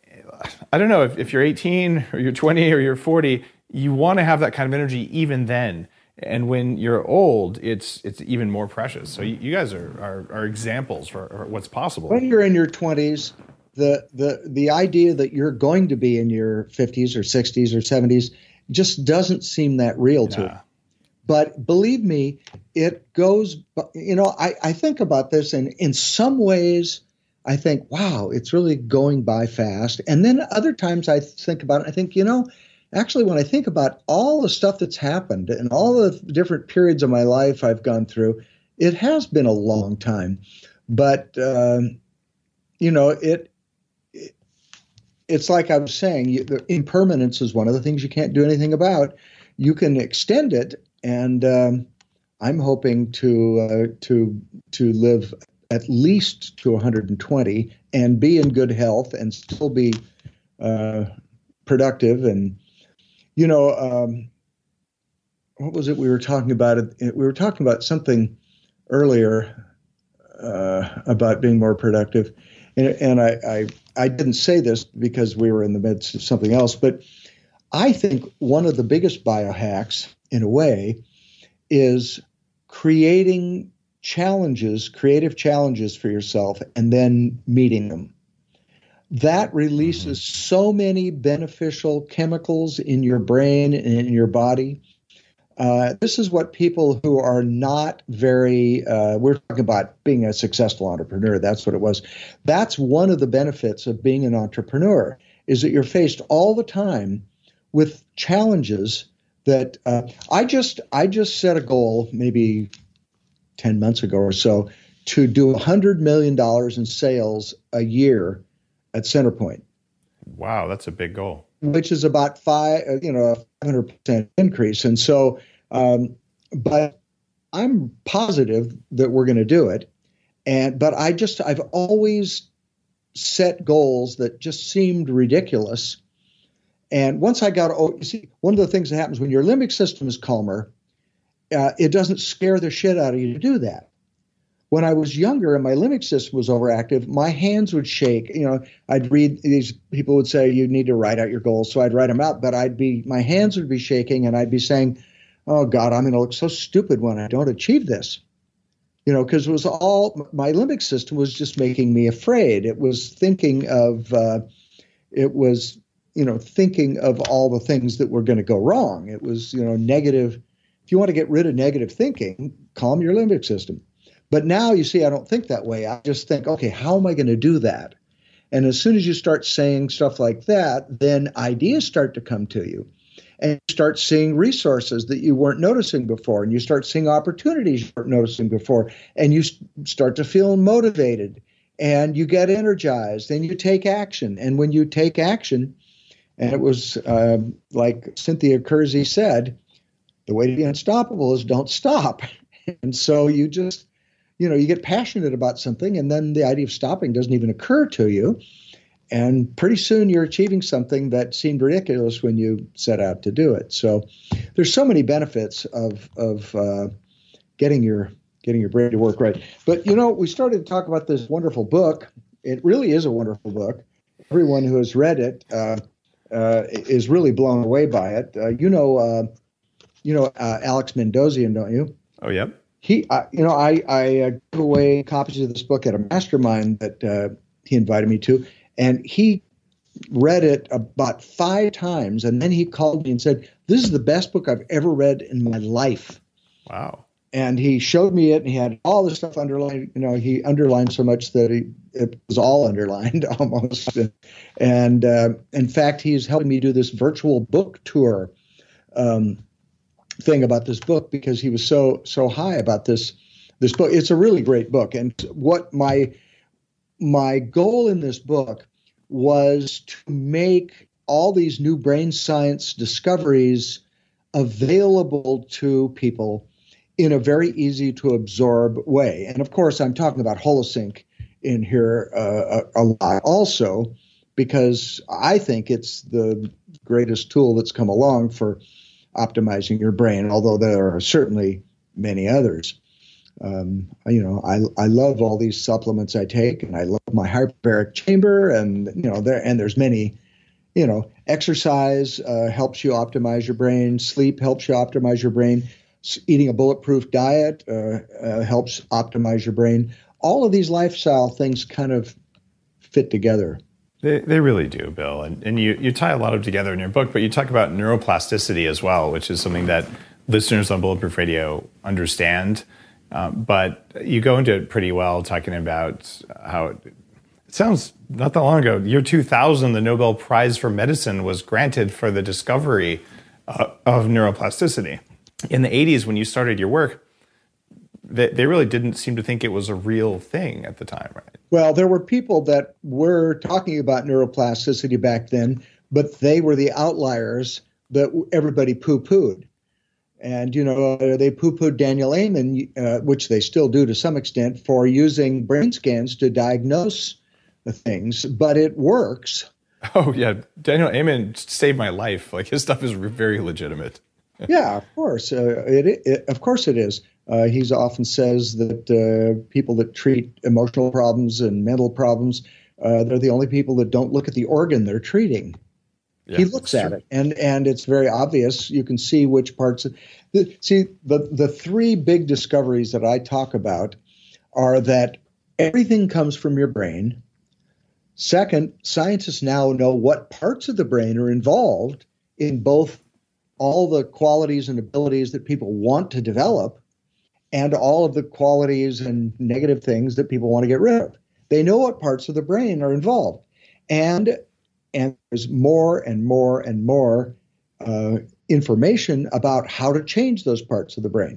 Speaker 2: I don't know if, if you're eighteen or you're twenty or you're forty, you want to have that kind of energy even then. And when you're old, it's it's even more precious. So you, you guys are, are are examples for what's possible.
Speaker 5: When you're in your twenties, the the the idea that you're going to be in your fifties or sixties or seventies just doesn't seem that real to
Speaker 2: yeah.
Speaker 5: me. But believe me, it goes. You know, I I think about this, and in some ways, I think, wow, it's really going by fast. And then other times I think about it, I think, you know, actually, when I think about all the stuff that's happened and all the different periods of my life I've gone through, it has been a long time. But, um, you know, it, it it's like I was saying, you, the impermanence is one of the things you can't do anything about. You can extend it, and um, I'm hoping to uh, to to live at least to one hundred twenty and be in good health and still be uh, productive. And you know, um, what was it we were talking about? We were talking about something earlier uh, about being more productive, and, and I, I I didn't say this because we were in the midst of something else, but I think one of the biggest biohacks, in a way, is creating challenges, creative challenges for yourself, and then meeting them. That releases mm-hmm. so many beneficial chemicals in your brain and in your body. Uh, this is what people who are not very, uh, we're talking about being a successful entrepreneur. That's what it was. That's one of the benefits of being an entrepreneur, is that you're faced all the time with challenges that uh, I just I just set a goal maybe ten months ago or so to do one hundred million dollars in sales a year at Centerpoint.
Speaker 2: Wow, that's a big goal.
Speaker 5: Which is about five, you know, a five hundred percent increase. And so, um, but I'm positive that we're going to do it. And but I just I've always set goals that just seemed ridiculous. And once I got, oh, you see, one of the things that happens when your limbic system is calmer, uh, it doesn't scare the shit out of you to do that. When I was younger and my limbic system was overactive, my hands would shake. You know, I'd read, these people would say, you need to write out your goals. So I'd write them out, but I'd be, my hands would be shaking and I'd be saying, oh God, I'm going to look so stupid when I don't achieve this. You know, because it was all, my limbic system was just making me afraid. It was thinking of, uh, it was, you know, thinking of all the things that were going to go wrong. It was, you know, negative. If you want to get rid of negative thinking, calm your limbic system. But now, you see, I don't think that way. I just think, okay, how am I going to do that? And as soon as you start saying stuff like that, then ideas start to come to you. And you start seeing resources that you weren't noticing before. And you start seeing opportunities you weren't noticing before. And you start to feel motivated. And you get energized. And you take action. And when you take action, and it was uh, like Cynthia Kersey said, the way to be unstoppable is don't stop. And so you just, you know, you get passionate about something, and then the idea of stopping doesn't even occur to you. And pretty soon you're achieving something that seemed ridiculous when you set out to do it. So there's so many benefits of of uh, getting your getting your brain to work right. But, you know, we started to talk about this wonderful book. It really is a wonderful book. Everyone who has read it uh, uh, is really blown away by it. Uh, you know, uh, you know uh, Alex Mandossian, don't you?
Speaker 2: Oh, yep.
Speaker 5: He, uh, you know, I, I uh, gave away copies of this book at a mastermind that uh, he invited me to, and he read it about five times, and then he called me and said, "This is the best book I've ever read in my life."
Speaker 2: Wow.
Speaker 5: And he showed me it, and he had all this stuff underlined. You know, he underlined so much that he, it was all underlined almost. And uh, in fact, he's helping me do this virtual book tour um thing about this book because he was so so high about this this book. It's a really great book, and what my my goal in this book was to make all these new brain science discoveries available to people in a very easy to absorb way. And of course, I'm talking about Holosync in here uh, a, a lot also, because I think it's the greatest tool that's come along for optimizing your brain, although there are certainly many others. Um, you know, I I love all these supplements I take, and I love my hyperbaric chamber, and you know, there and there's many. You know, exercise uh, helps you optimize your brain. Sleep helps you optimize your brain. S- eating a bulletproof diet uh, uh, helps optimize your brain. All of these lifestyle things kind of fit together.
Speaker 2: They they really do, Bill. And and you, you tie a lot of together in your book, but you talk about neuroplasticity as well, which is something that listeners on Bulletproof Radio understand. Um, but you go into it pretty well, talking about how It sounds not that long ago, year two thousand, the Nobel Prize for Medicine was granted for the discovery uh, of neuroplasticity. In the eighties, when you started your work, they, they really didn't seem to think it was a real thing at the time, right?
Speaker 5: Well, there were people that were talking about neuroplasticity back then, but they were the outliers that everybody poo-pooed. And, you know, they poo-pooed Daniel Amen, uh, which they still do to some extent, for using brain scans to diagnose the things, but it works.
Speaker 2: Oh, yeah. Daniel Amen saved my life. Like, his stuff is very legitimate.
Speaker 5: Yeah, of course. Uh, it, it, of course it is. Uh, he often says that uh, people that treat emotional problems and mental problems, uh, they're the only people that don't look at the organ they're treating. Yeah, he looks at it, and and it's very obvious. You can see which parts. Of, the, see, the, the three big discoveries that I talk about are that everything comes from your brain. Second, scientists now know what parts of the brain are involved in both all the qualities and abilities that people want to develop and all of the qualities and negative things that people want to get rid of. They know what parts of the brain are involved. And, and there's more and more and more uh, information about how to change those parts of the brain.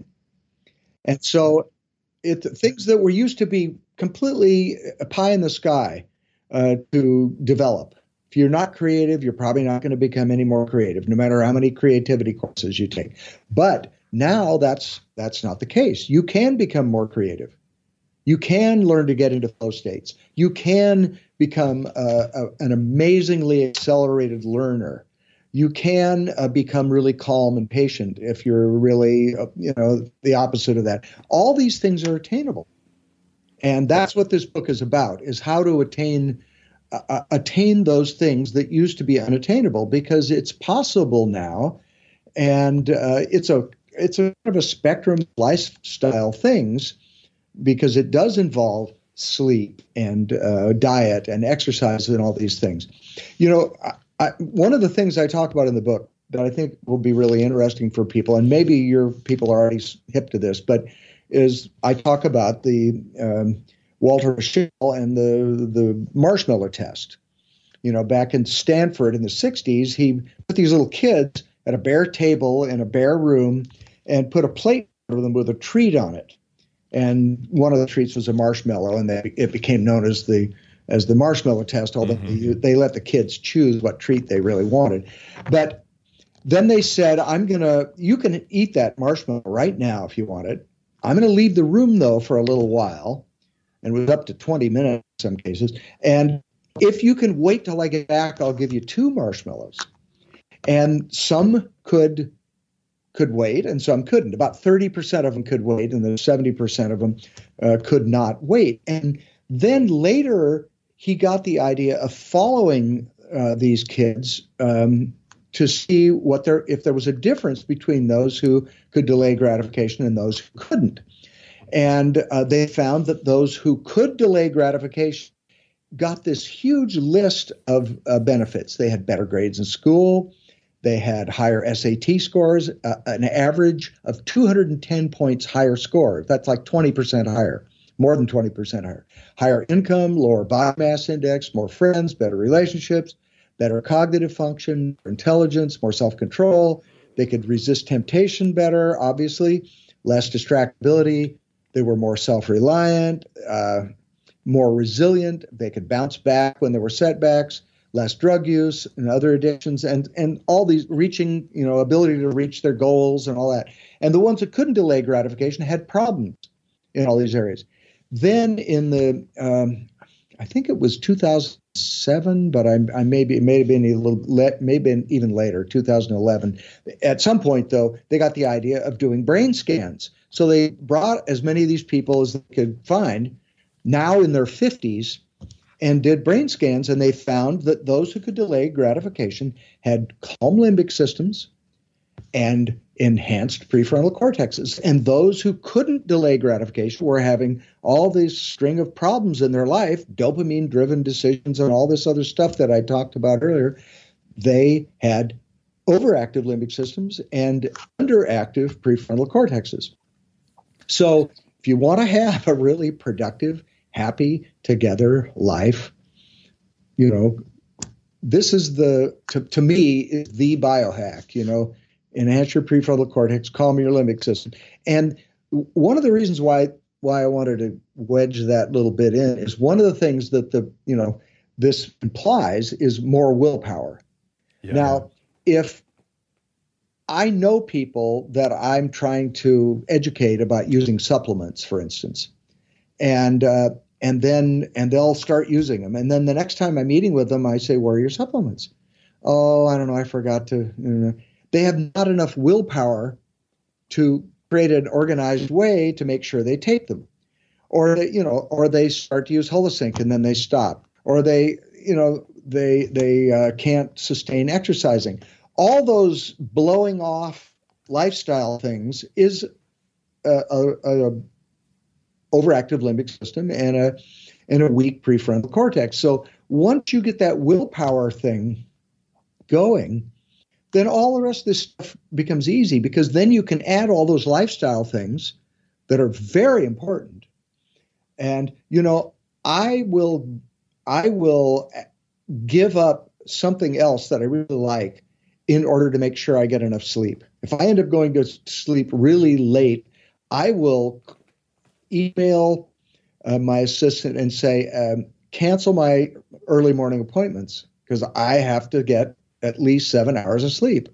Speaker 5: And so it, things that were used to be completely pie in the sky uh, to develop. If you're not creative, you're probably not going to become any more creative, no matter how many creativity courses you take. But now that's that's not the case. You can become more creative. You can learn to get into flow states. You can become uh, a, an amazingly accelerated learner. You can uh, become really calm and patient if you're really, uh, you know, the opposite of that. All these things are attainable. And that's what this book is about, is how to attain Uh, attain those things that used to be unattainable, because it's possible now, and uh, it's a it's a kind of a spectrum of lifestyle things, because it does involve sleep and uh, diet and exercise and all these things. You know, I, I, one of the things I talk about in the book that I think will be really interesting for people, and maybe your people are already hip to this, but is I talk about the um, Walter Mischel and the the marshmallow test. You know, back in Stanford in the sixties, he put these little kids at a bare table in a bare room and put a plate over them with a treat on it. And one of the treats was a marshmallow, and they, it became known as the as the marshmallow test, although mm-hmm. they, they let the kids choose what treat they really wanted. But then they said, I'm going to, you can eat that marshmallow right now if you want it. I'm going to leave the room, though, for a little while. And it was up to twenty minutes in some cases. And if you can wait till I get back, I'll give you two marshmallows. And some could could wait and some couldn't. About thirty percent of them could wait, and then seventy percent of them uh, could not wait. And then later, he got the idea of following uh, these kids um, to see what there, if there was a difference between those who could delay gratification and those who couldn't. And uh, they found that those who could delay gratification got this huge list of uh, benefits. They had better grades in school. They had higher S A T scores, uh, an average of two hundred ten points higher score. That's like twenty percent higher, more than twenty percent higher. Higher income, lower body mass index, more friends, better relationships, better cognitive function, intelligence, more self-control. They could resist temptation better, obviously, less distractibility. They were more self-reliant, uh, more resilient. They could bounce back when there were setbacks, less drug use and other addictions, and and all these reaching, you know, ability to reach their goals and all that. And the ones that couldn't delay gratification had problems in all these areas. Then in the, um, I think it was two thousand seven, but I, I maybe it may have been a little, let, maybe even later, two thousand eleven. At some point, though, they got the idea of doing brain scans. So they brought as many of these people as they could find, now in their fifties, and did brain scans, and they found that those who could delay gratification had calm limbic systems and enhanced prefrontal cortexes. And those who couldn't delay gratification were having all this string of problems in their life, dopamine-driven decisions and all this other stuff that I talked about earlier. They had overactive limbic systems and underactive prefrontal cortexes. So if you want to have a really productive, happy, together life, you know, this is the, to, to me, is the biohack, you know, enhance your prefrontal cortex, calm your limbic system. And one of the reasons why why I wanted to wedge that little bit in is one of the things that the, you know, this implies is more willpower. Yeah. Now, if I know people that I'm trying to educate about using supplements, for instance, and uh, and then and they'll start using them, and then the next time I'm meeting with them, I say, "Where are your supplements?" "Oh, I don't know, I forgot to." You know. They have not enough willpower to create an organized way to make sure they take them, or they, you know, or they start to use Holosync and then they stop, or they, you know, they they uh, can't sustain exercising. All those blowing off lifestyle things is a, a, a overactive limbic system and a and a weak prefrontal cortex. So once you get that willpower thing going, then all the rest of this stuff becomes easy, because then you can add all those lifestyle things that are very important. And, you know, I will, I will give up something else that I really like in order to make sure I get enough sleep. If I end up going to sleep really late, I will email uh, my assistant and say, um, cancel my early morning appointments, because I have to get at least seven hours of sleep.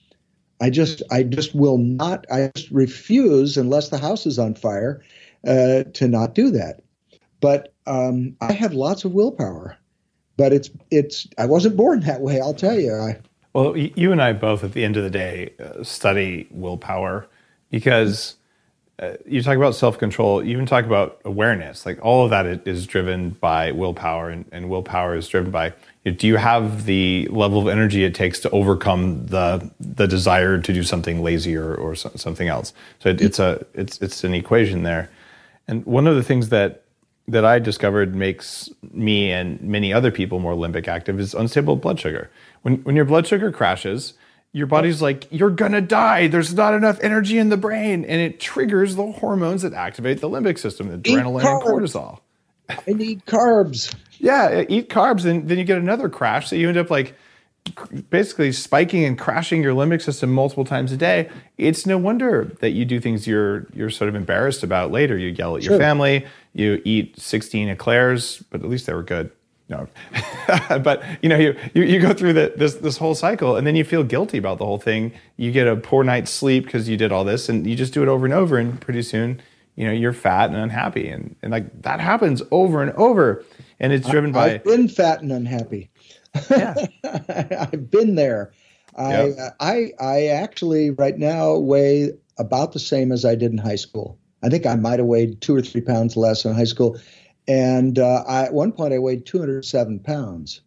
Speaker 5: I just, I just will not, I just refuse, unless the house is on fire, uh, to not do that. But um, I have lots of willpower, but it's, it's, I wasn't born that way, I'll tell you. I,
Speaker 2: well, you and I both, at the end of the day, uh, study willpower, because uh, you talk about self-control, you even talk about awareness. Like, all of that is driven by willpower, and, and willpower is driven by, do you have the level of energy it takes to overcome the the desire to do something lazy or, or so, something else? So it, it's a it's it's an equation there. And one of the things that that I discovered makes me and many other people more limbic active is unstable blood sugar. When when your blood sugar crashes, your body's like, you're gonna die. There's not enough energy in the brain, and it triggers the hormones that activate the limbic system, the adrenaline and cortisol.
Speaker 5: I need carbs.
Speaker 2: Yeah, eat carbs, and then you get another crash. So you end up like basically spiking and crashing your limbic system multiple times a day. It's no wonder that you do things you're you're sort of embarrassed about later. You yell at your sure. family. You eat sixteen eclairs, but at least they were good. No, but you know you, you you go through the, this this whole cycle, and then you feel guilty about the whole thing. You get a poor night's sleep because you did all this, and you just do it over and over, and pretty soon, you know, you're fat and unhappy, and and like that happens over and over. And it's driven by.
Speaker 5: I've been fat and unhappy. Yeah. I've been there. Yep. I, I I actually right now weigh about the same as I did in high school. I think I might have weighed two or three pounds less in high school, and uh, I, at one point I weighed two hundred seven pounds.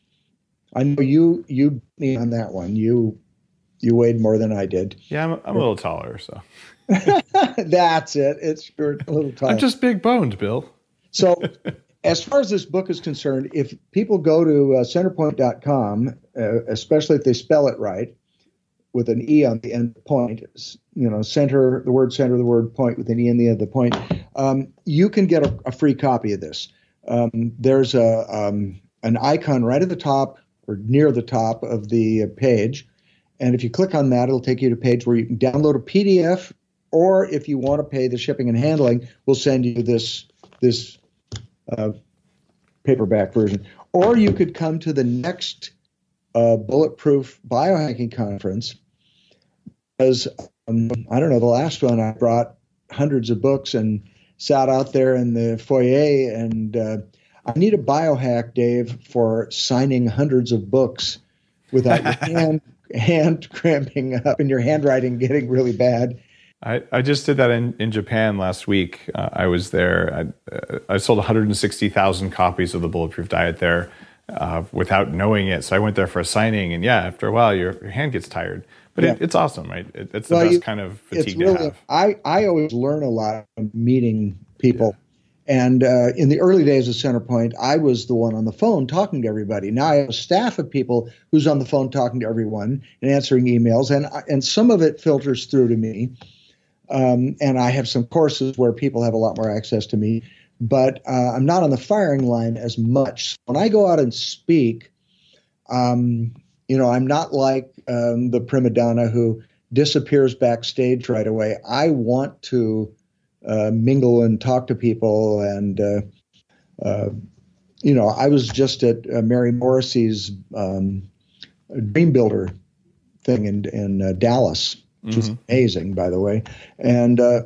Speaker 5: I know you you beat me on that one. You you weighed more than I did.
Speaker 2: Yeah, I'm, I'm a little taller, so.
Speaker 5: That's it. It's you're a little taller.
Speaker 2: I'm just big boned, Bill.
Speaker 5: So. As far as this book is concerned, if people go to uh, centerpoint dot com, uh, especially if they spell it right, with an E on the end of the point, you know, center, the word center, the word point with an E on the end of the point, um, you can get a, a free copy of this. Um, there's a um, an icon right at the top or near the top of the page. And if you click on that, it'll take you to a page where you can download a P D F, or if you want to pay the shipping and handling, we'll send you this this Uh, paperback version. Or you could come to the next uh, Bulletproof Biohacking Conference. Because, um, I don't know, the last one I brought hundreds of books and sat out there in the foyer, and uh, I need a biohack, Dave, for signing hundreds of books without your hand, hand cramping up and your handwriting getting really bad.
Speaker 2: I, I just did that in, in Japan last week. Uh, I was there. I, uh, I sold one hundred sixty thousand copies of the Bulletproof Diet there uh, without knowing it. So I went there for a signing, and yeah, after a while, your, your hand gets tired. But yeah. it, it's awesome, right? It, it's the well, best you, kind of fatigue really, to have.
Speaker 5: I, I always learn a lot from meeting people. Yeah. And uh, in the early days of Centerpoint, I was the one on the phone talking to everybody. Now I have a staff of people who's on the phone talking to everyone and answering emails, and and some of it filters through to me. Um, and I have some courses where people have a lot more access to me. but uh, I'm not on the firing line as much. When I go out and speak, um, you know, I'm not like um, the prima donna who disappears backstage right away. I want to uh, mingle and talk to people. And, uh, uh, you know, I was just at uh, Mary Morrissey's um, Dream Builder thing in, in uh, Dallas, which mm-hmm. is amazing, by the way. And, uh,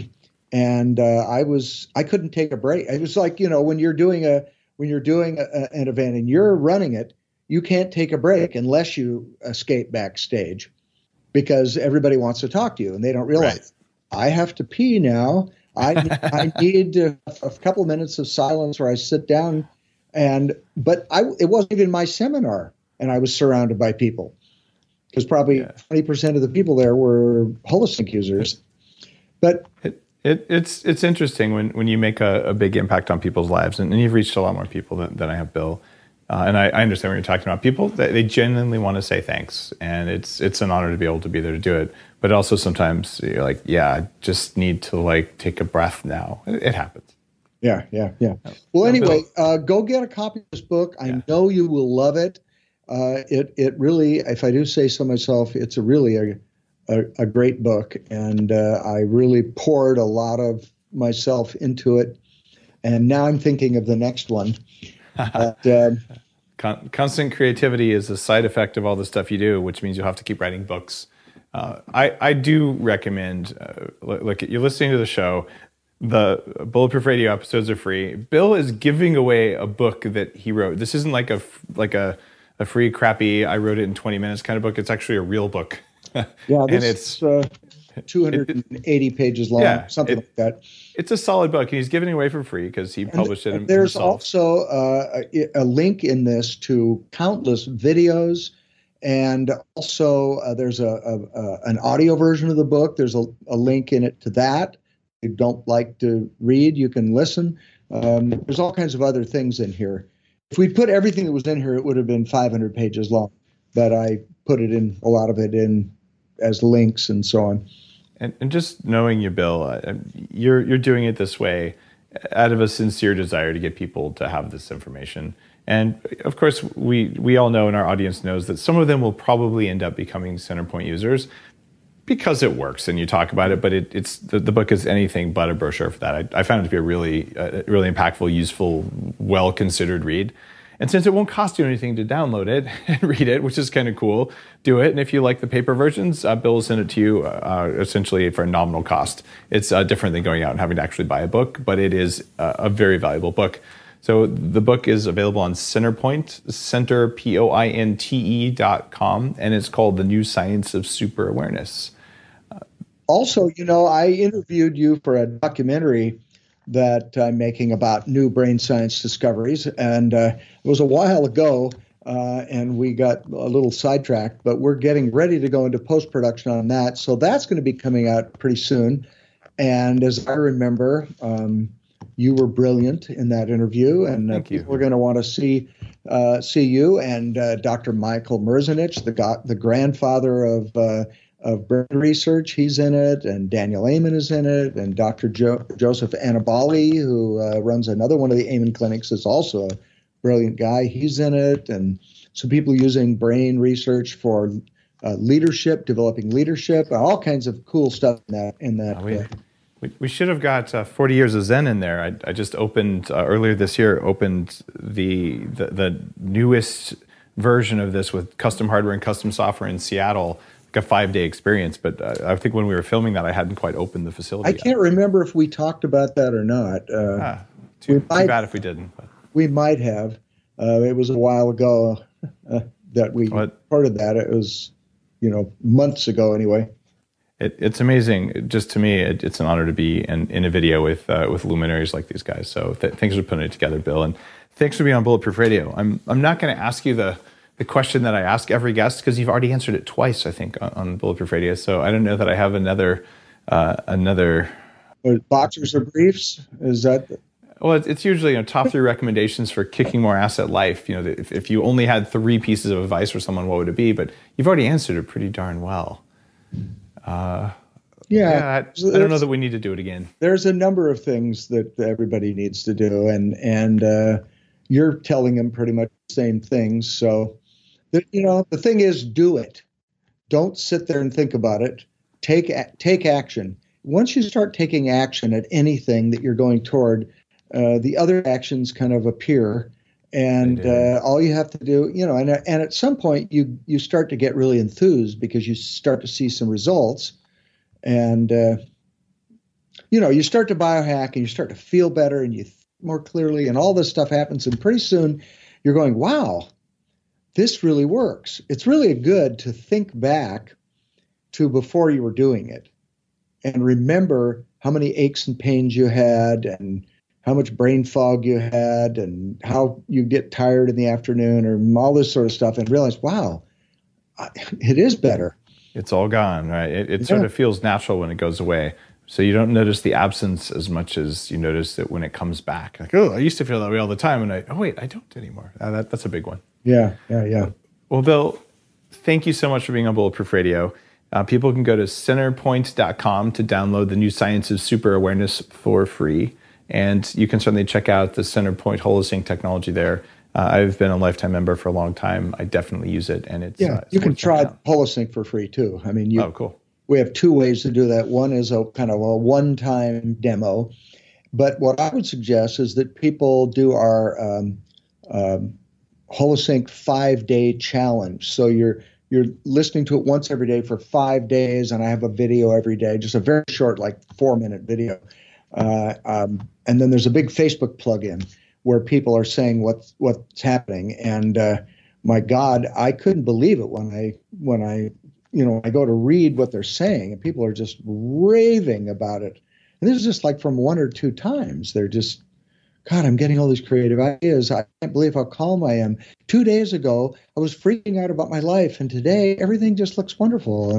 Speaker 5: and uh, I was, I couldn't take a break. It was like, you know, when you're doing a, when you're doing a, a, an event and you're running it, you can't take a break unless you escape backstage, because everybody wants to talk to you and they don't realize right. I have to pee now. I I need a, a couple of minutes of silence where I sit down, and but I it wasn't even my seminar, and I was surrounded by people, because probably yeah. twenty percent of the people there were Holosync users. But
Speaker 2: it, it it's it's interesting when when you make a, a big impact on people's lives, and, and you've reached a lot more people than, than I have, Bill. Uh, and I, I understand what you're talking about. People, they, they genuinely want to say thanks, and it's it's an honor to be able to be there to do it. But also sometimes you're like, yeah, I just need to like take a breath now. It, it happens.
Speaker 5: Yeah, yeah, yeah. Well, anyway, uh, go get a copy of this book. I yeah. know you will love it. Uh, it it really, if I do say so myself, it's a really a a, a great book, and uh, I really poured a lot of myself into it. And now I'm thinking of the next one. But, uh,
Speaker 2: Con- constant creativity is a side effect of all the stuff you do, which means you'll have to keep writing books. Uh, I, I do recommend, uh, look, you're listening to the show, the Bulletproof Radio episodes are free. Bill is giving away a book that he wrote. This isn't like a like a, a free, crappy, I wrote it in twenty minutes kind of book. It's actually a real book.
Speaker 5: Yeah, this
Speaker 2: and it's
Speaker 5: uh, two hundred eighty it, pages long, yeah, something
Speaker 2: it,
Speaker 5: like that.
Speaker 2: It's a solid book, and he's giving it away for free because he published
Speaker 5: and,
Speaker 2: it
Speaker 5: and there's
Speaker 2: himself.
Speaker 5: also uh, a, a link in this to countless videos, and also uh, there's a, a, a an audio version of the book. There's a, a link in it to that. If you don't like to read, you can listen. Um, there's all kinds of other things in here. If we put everything that was in here, it would have been five hundred pages long, but I put it in, a lot of it in as links and so on.
Speaker 2: And, and just knowing you, Bill, uh, you're you're doing it this way out of a sincere desire to get people to have this information. And of course, we we all know, and our audience knows, that some of them will probably end up becoming Centerpoint users because it works and you talk about it. But it, it's the, the book is anything but a brochure for that. I, I found it to be a really uh, really impactful, useful, well considered read. And since it won't cost you anything to download it and read it, which is kind of cool, do it. And if you like the paper versions, uh, Bill will send it to you uh, essentially for a nominal cost. It's uh, different than going out and having to actually buy a book, but it is uh, a very valuable book. So the book is available on Centerpoint, Center, P O I N T E dot com, and it's called The New Science of Super Awareness.
Speaker 5: Also, you know, I interviewed you for a documentary that I'm making about new brain science discoveries. And uh, it was a while ago, uh, and we got a little sidetracked, but we're getting ready to go into post-production on that. So that's going to be coming out pretty soon. And as I remember, um, you were brilliant in that interview, and uh, people are going to want to see uh, see you and uh, Doctor Michael Merzenich, the go- the grandfather of uh, of brain research. He's in it, and Daniel Amen is in it, and Doctor Jo- Joseph Annibali, who uh, runs another one of the Amen clinics, is also a brilliant guy. He's in it, and some people using brain research for uh, leadership, developing leadership, all kinds of cool stuff in that. In that,
Speaker 2: oh, we,
Speaker 5: uh,
Speaker 2: we, we should have got uh, forty years of Zen in there. I, I just opened uh, earlier this year. Opened the, the the newest version of this with custom hardware and custom software in Seattle. A five-day experience, but uh, I think when we were filming that, I hadn't quite opened the facility
Speaker 5: I
Speaker 2: yet.
Speaker 5: can't remember if we talked about that or not. Uh,
Speaker 2: ah, too, too
Speaker 5: might,
Speaker 2: bad if we didn't. But.
Speaker 5: We might have. Uh, it was a while ago uh, that we what? recorded that. It was, you know, months ago anyway.
Speaker 2: It, it's amazing. Just to me, it, it's an honor to be in, in a video with uh, with luminaries like these guys. So th- thanks for putting it together, Bill, and thanks for being on Bulletproof Radio. I'm I'm not going to ask you the the question that I ask every guest, because you've already answered it twice, I think, on, on Bulletproof Radio. So I don't know that I have another uh, another.
Speaker 5: Boxers or briefs? Is that? The-
Speaker 2: well, it's, it's usually, you know, top three recommendations for kicking more ass at life. You know, if, if you only had three pieces of advice for someone, what would it be? But you've already answered it pretty darn well. Uh,
Speaker 5: Yeah.
Speaker 2: yeah I, I don't know that we need to do it again.
Speaker 5: There's a number of things that everybody needs to do, and and uh, you're telling them pretty much the same things. So, the, you know, the thing is, do it. Don't sit there and think about it. Take take action. Once you start taking action at anything that you're going toward, uh, the other actions kind of appear. And uh, all you have to do, you know, and and at some point you you start to get really enthused because you start to see some results, and uh, you know, you start to biohack and you start to feel better and you think more clearly, and all this stuff happens, and pretty soon you're going, wow, this really works. It's really good to think back to before you were doing it, and remember how many aches and pains you had, and how much brain fog you had, and how you get tired in the afternoon, or all this sort of stuff, and realize, wow, it is better.
Speaker 2: It's all gone, right? It, it
Speaker 5: yeah.
Speaker 2: sort of feels natural when it goes away. So you don't notice the absence as much as you notice it when it comes back. Like, oh, I used to feel that way all the time, and I, oh wait, I don't anymore. Uh, that, that's a big one.
Speaker 5: Yeah, yeah, yeah.
Speaker 2: Well, Bill, thank you so much for being on Bulletproof Radio. Uh, people can go to centerpoint dot com to download the new Science of Super Awareness for free. And you can certainly check out the Centerpoint Holosync technology there. Uh, I've been a lifetime member for a long time. I definitely use it, and it's
Speaker 5: yeah.
Speaker 2: Uh, it's
Speaker 5: you can try
Speaker 2: out.
Speaker 5: Holosync for free too. I mean, you,
Speaker 2: oh, cool.
Speaker 5: We have two ways to do that. One is a kind of a one-time demo, but what I would suggest is that people do our um, um, Holosync five-day challenge. So you're you're listening to it once every day for five days, and I have a video every day, just a very short, like four-minute video. Uh, um, and then there's a big Facebook plugin where people are saying what's what's happening. And uh, my God, I couldn't believe it when I when I you know I go to read what they're saying, and people are just raving about it. And this is just like from one or two times. They're just, God, I'm getting all these creative ideas. I can't believe how calm I am. Two days ago, I was freaking out about my life, and today everything just looks wonderful.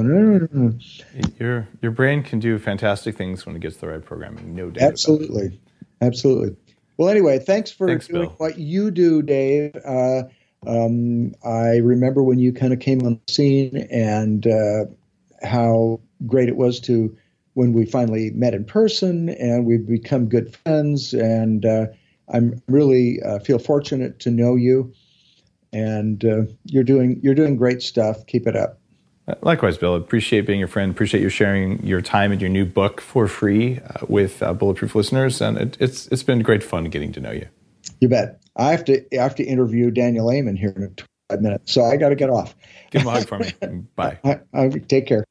Speaker 2: Your your brain can do fantastic things when it gets the right programming. No doubt.
Speaker 5: Absolutely, absolutely. Well, anyway, thanks for
Speaker 2: thanks,
Speaker 5: doing
Speaker 2: Bill.
Speaker 5: what you do, Dave. Uh, um, I remember when you kind of came on the scene, and uh, how great it was to when we finally met in person, and we've become good friends. And uh, I'm really uh, feel fortunate to know you, and uh, you're doing you're doing great stuff. Keep it up.
Speaker 2: Likewise, Bill. Appreciate being your friend. Appreciate you sharing your time and your new book for free uh, with uh, Bulletproof listeners, and it, it's it's been great fun getting to know you.
Speaker 5: You bet. I have to I have to interview Daniel Amen here in five minutes, so I got to get off.
Speaker 2: Give him a hug for me. Bye.
Speaker 5: I, I, take care.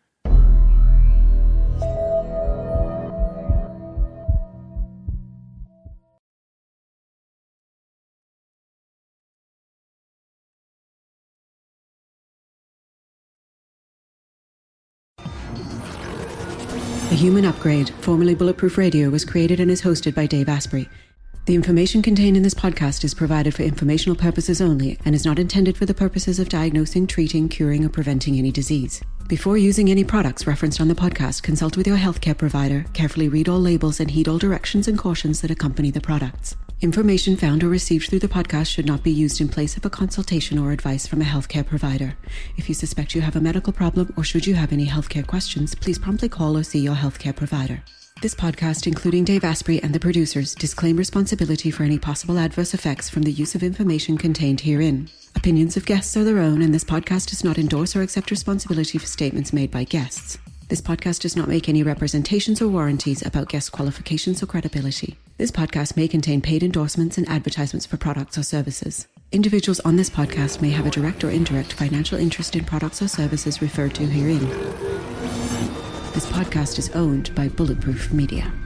Speaker 1: The Human Upgrade, formerly Bulletproof Radio, was created and is hosted by Dave Asprey. The information contained in this podcast is provided for informational purposes only and is not intended for the purposes of diagnosing, treating, curing, or preventing any disease. Before using any products referenced on the podcast, consult with your healthcare provider, carefully read all labels, and heed all directions and cautions that accompany the products. Information found or received through the podcast should not be used in place of a consultation or advice from a healthcare provider. If you suspect you have a medical problem or should you have any healthcare questions, please promptly call or see your healthcare provider. This podcast, including Dave Asprey and the producers, disclaim responsibility for any possible adverse effects from the use of information contained herein. Opinions of guests are their own, and this podcast does not endorse or accept responsibility for statements made by guests. This podcast does not make any representations or warranties about guest qualifications or credibility. This podcast may contain paid endorsements and advertisements for products or services. Individuals on this podcast may have a direct or indirect financial interest in products or services referred to herein. This podcast is owned by Bulletproof Media.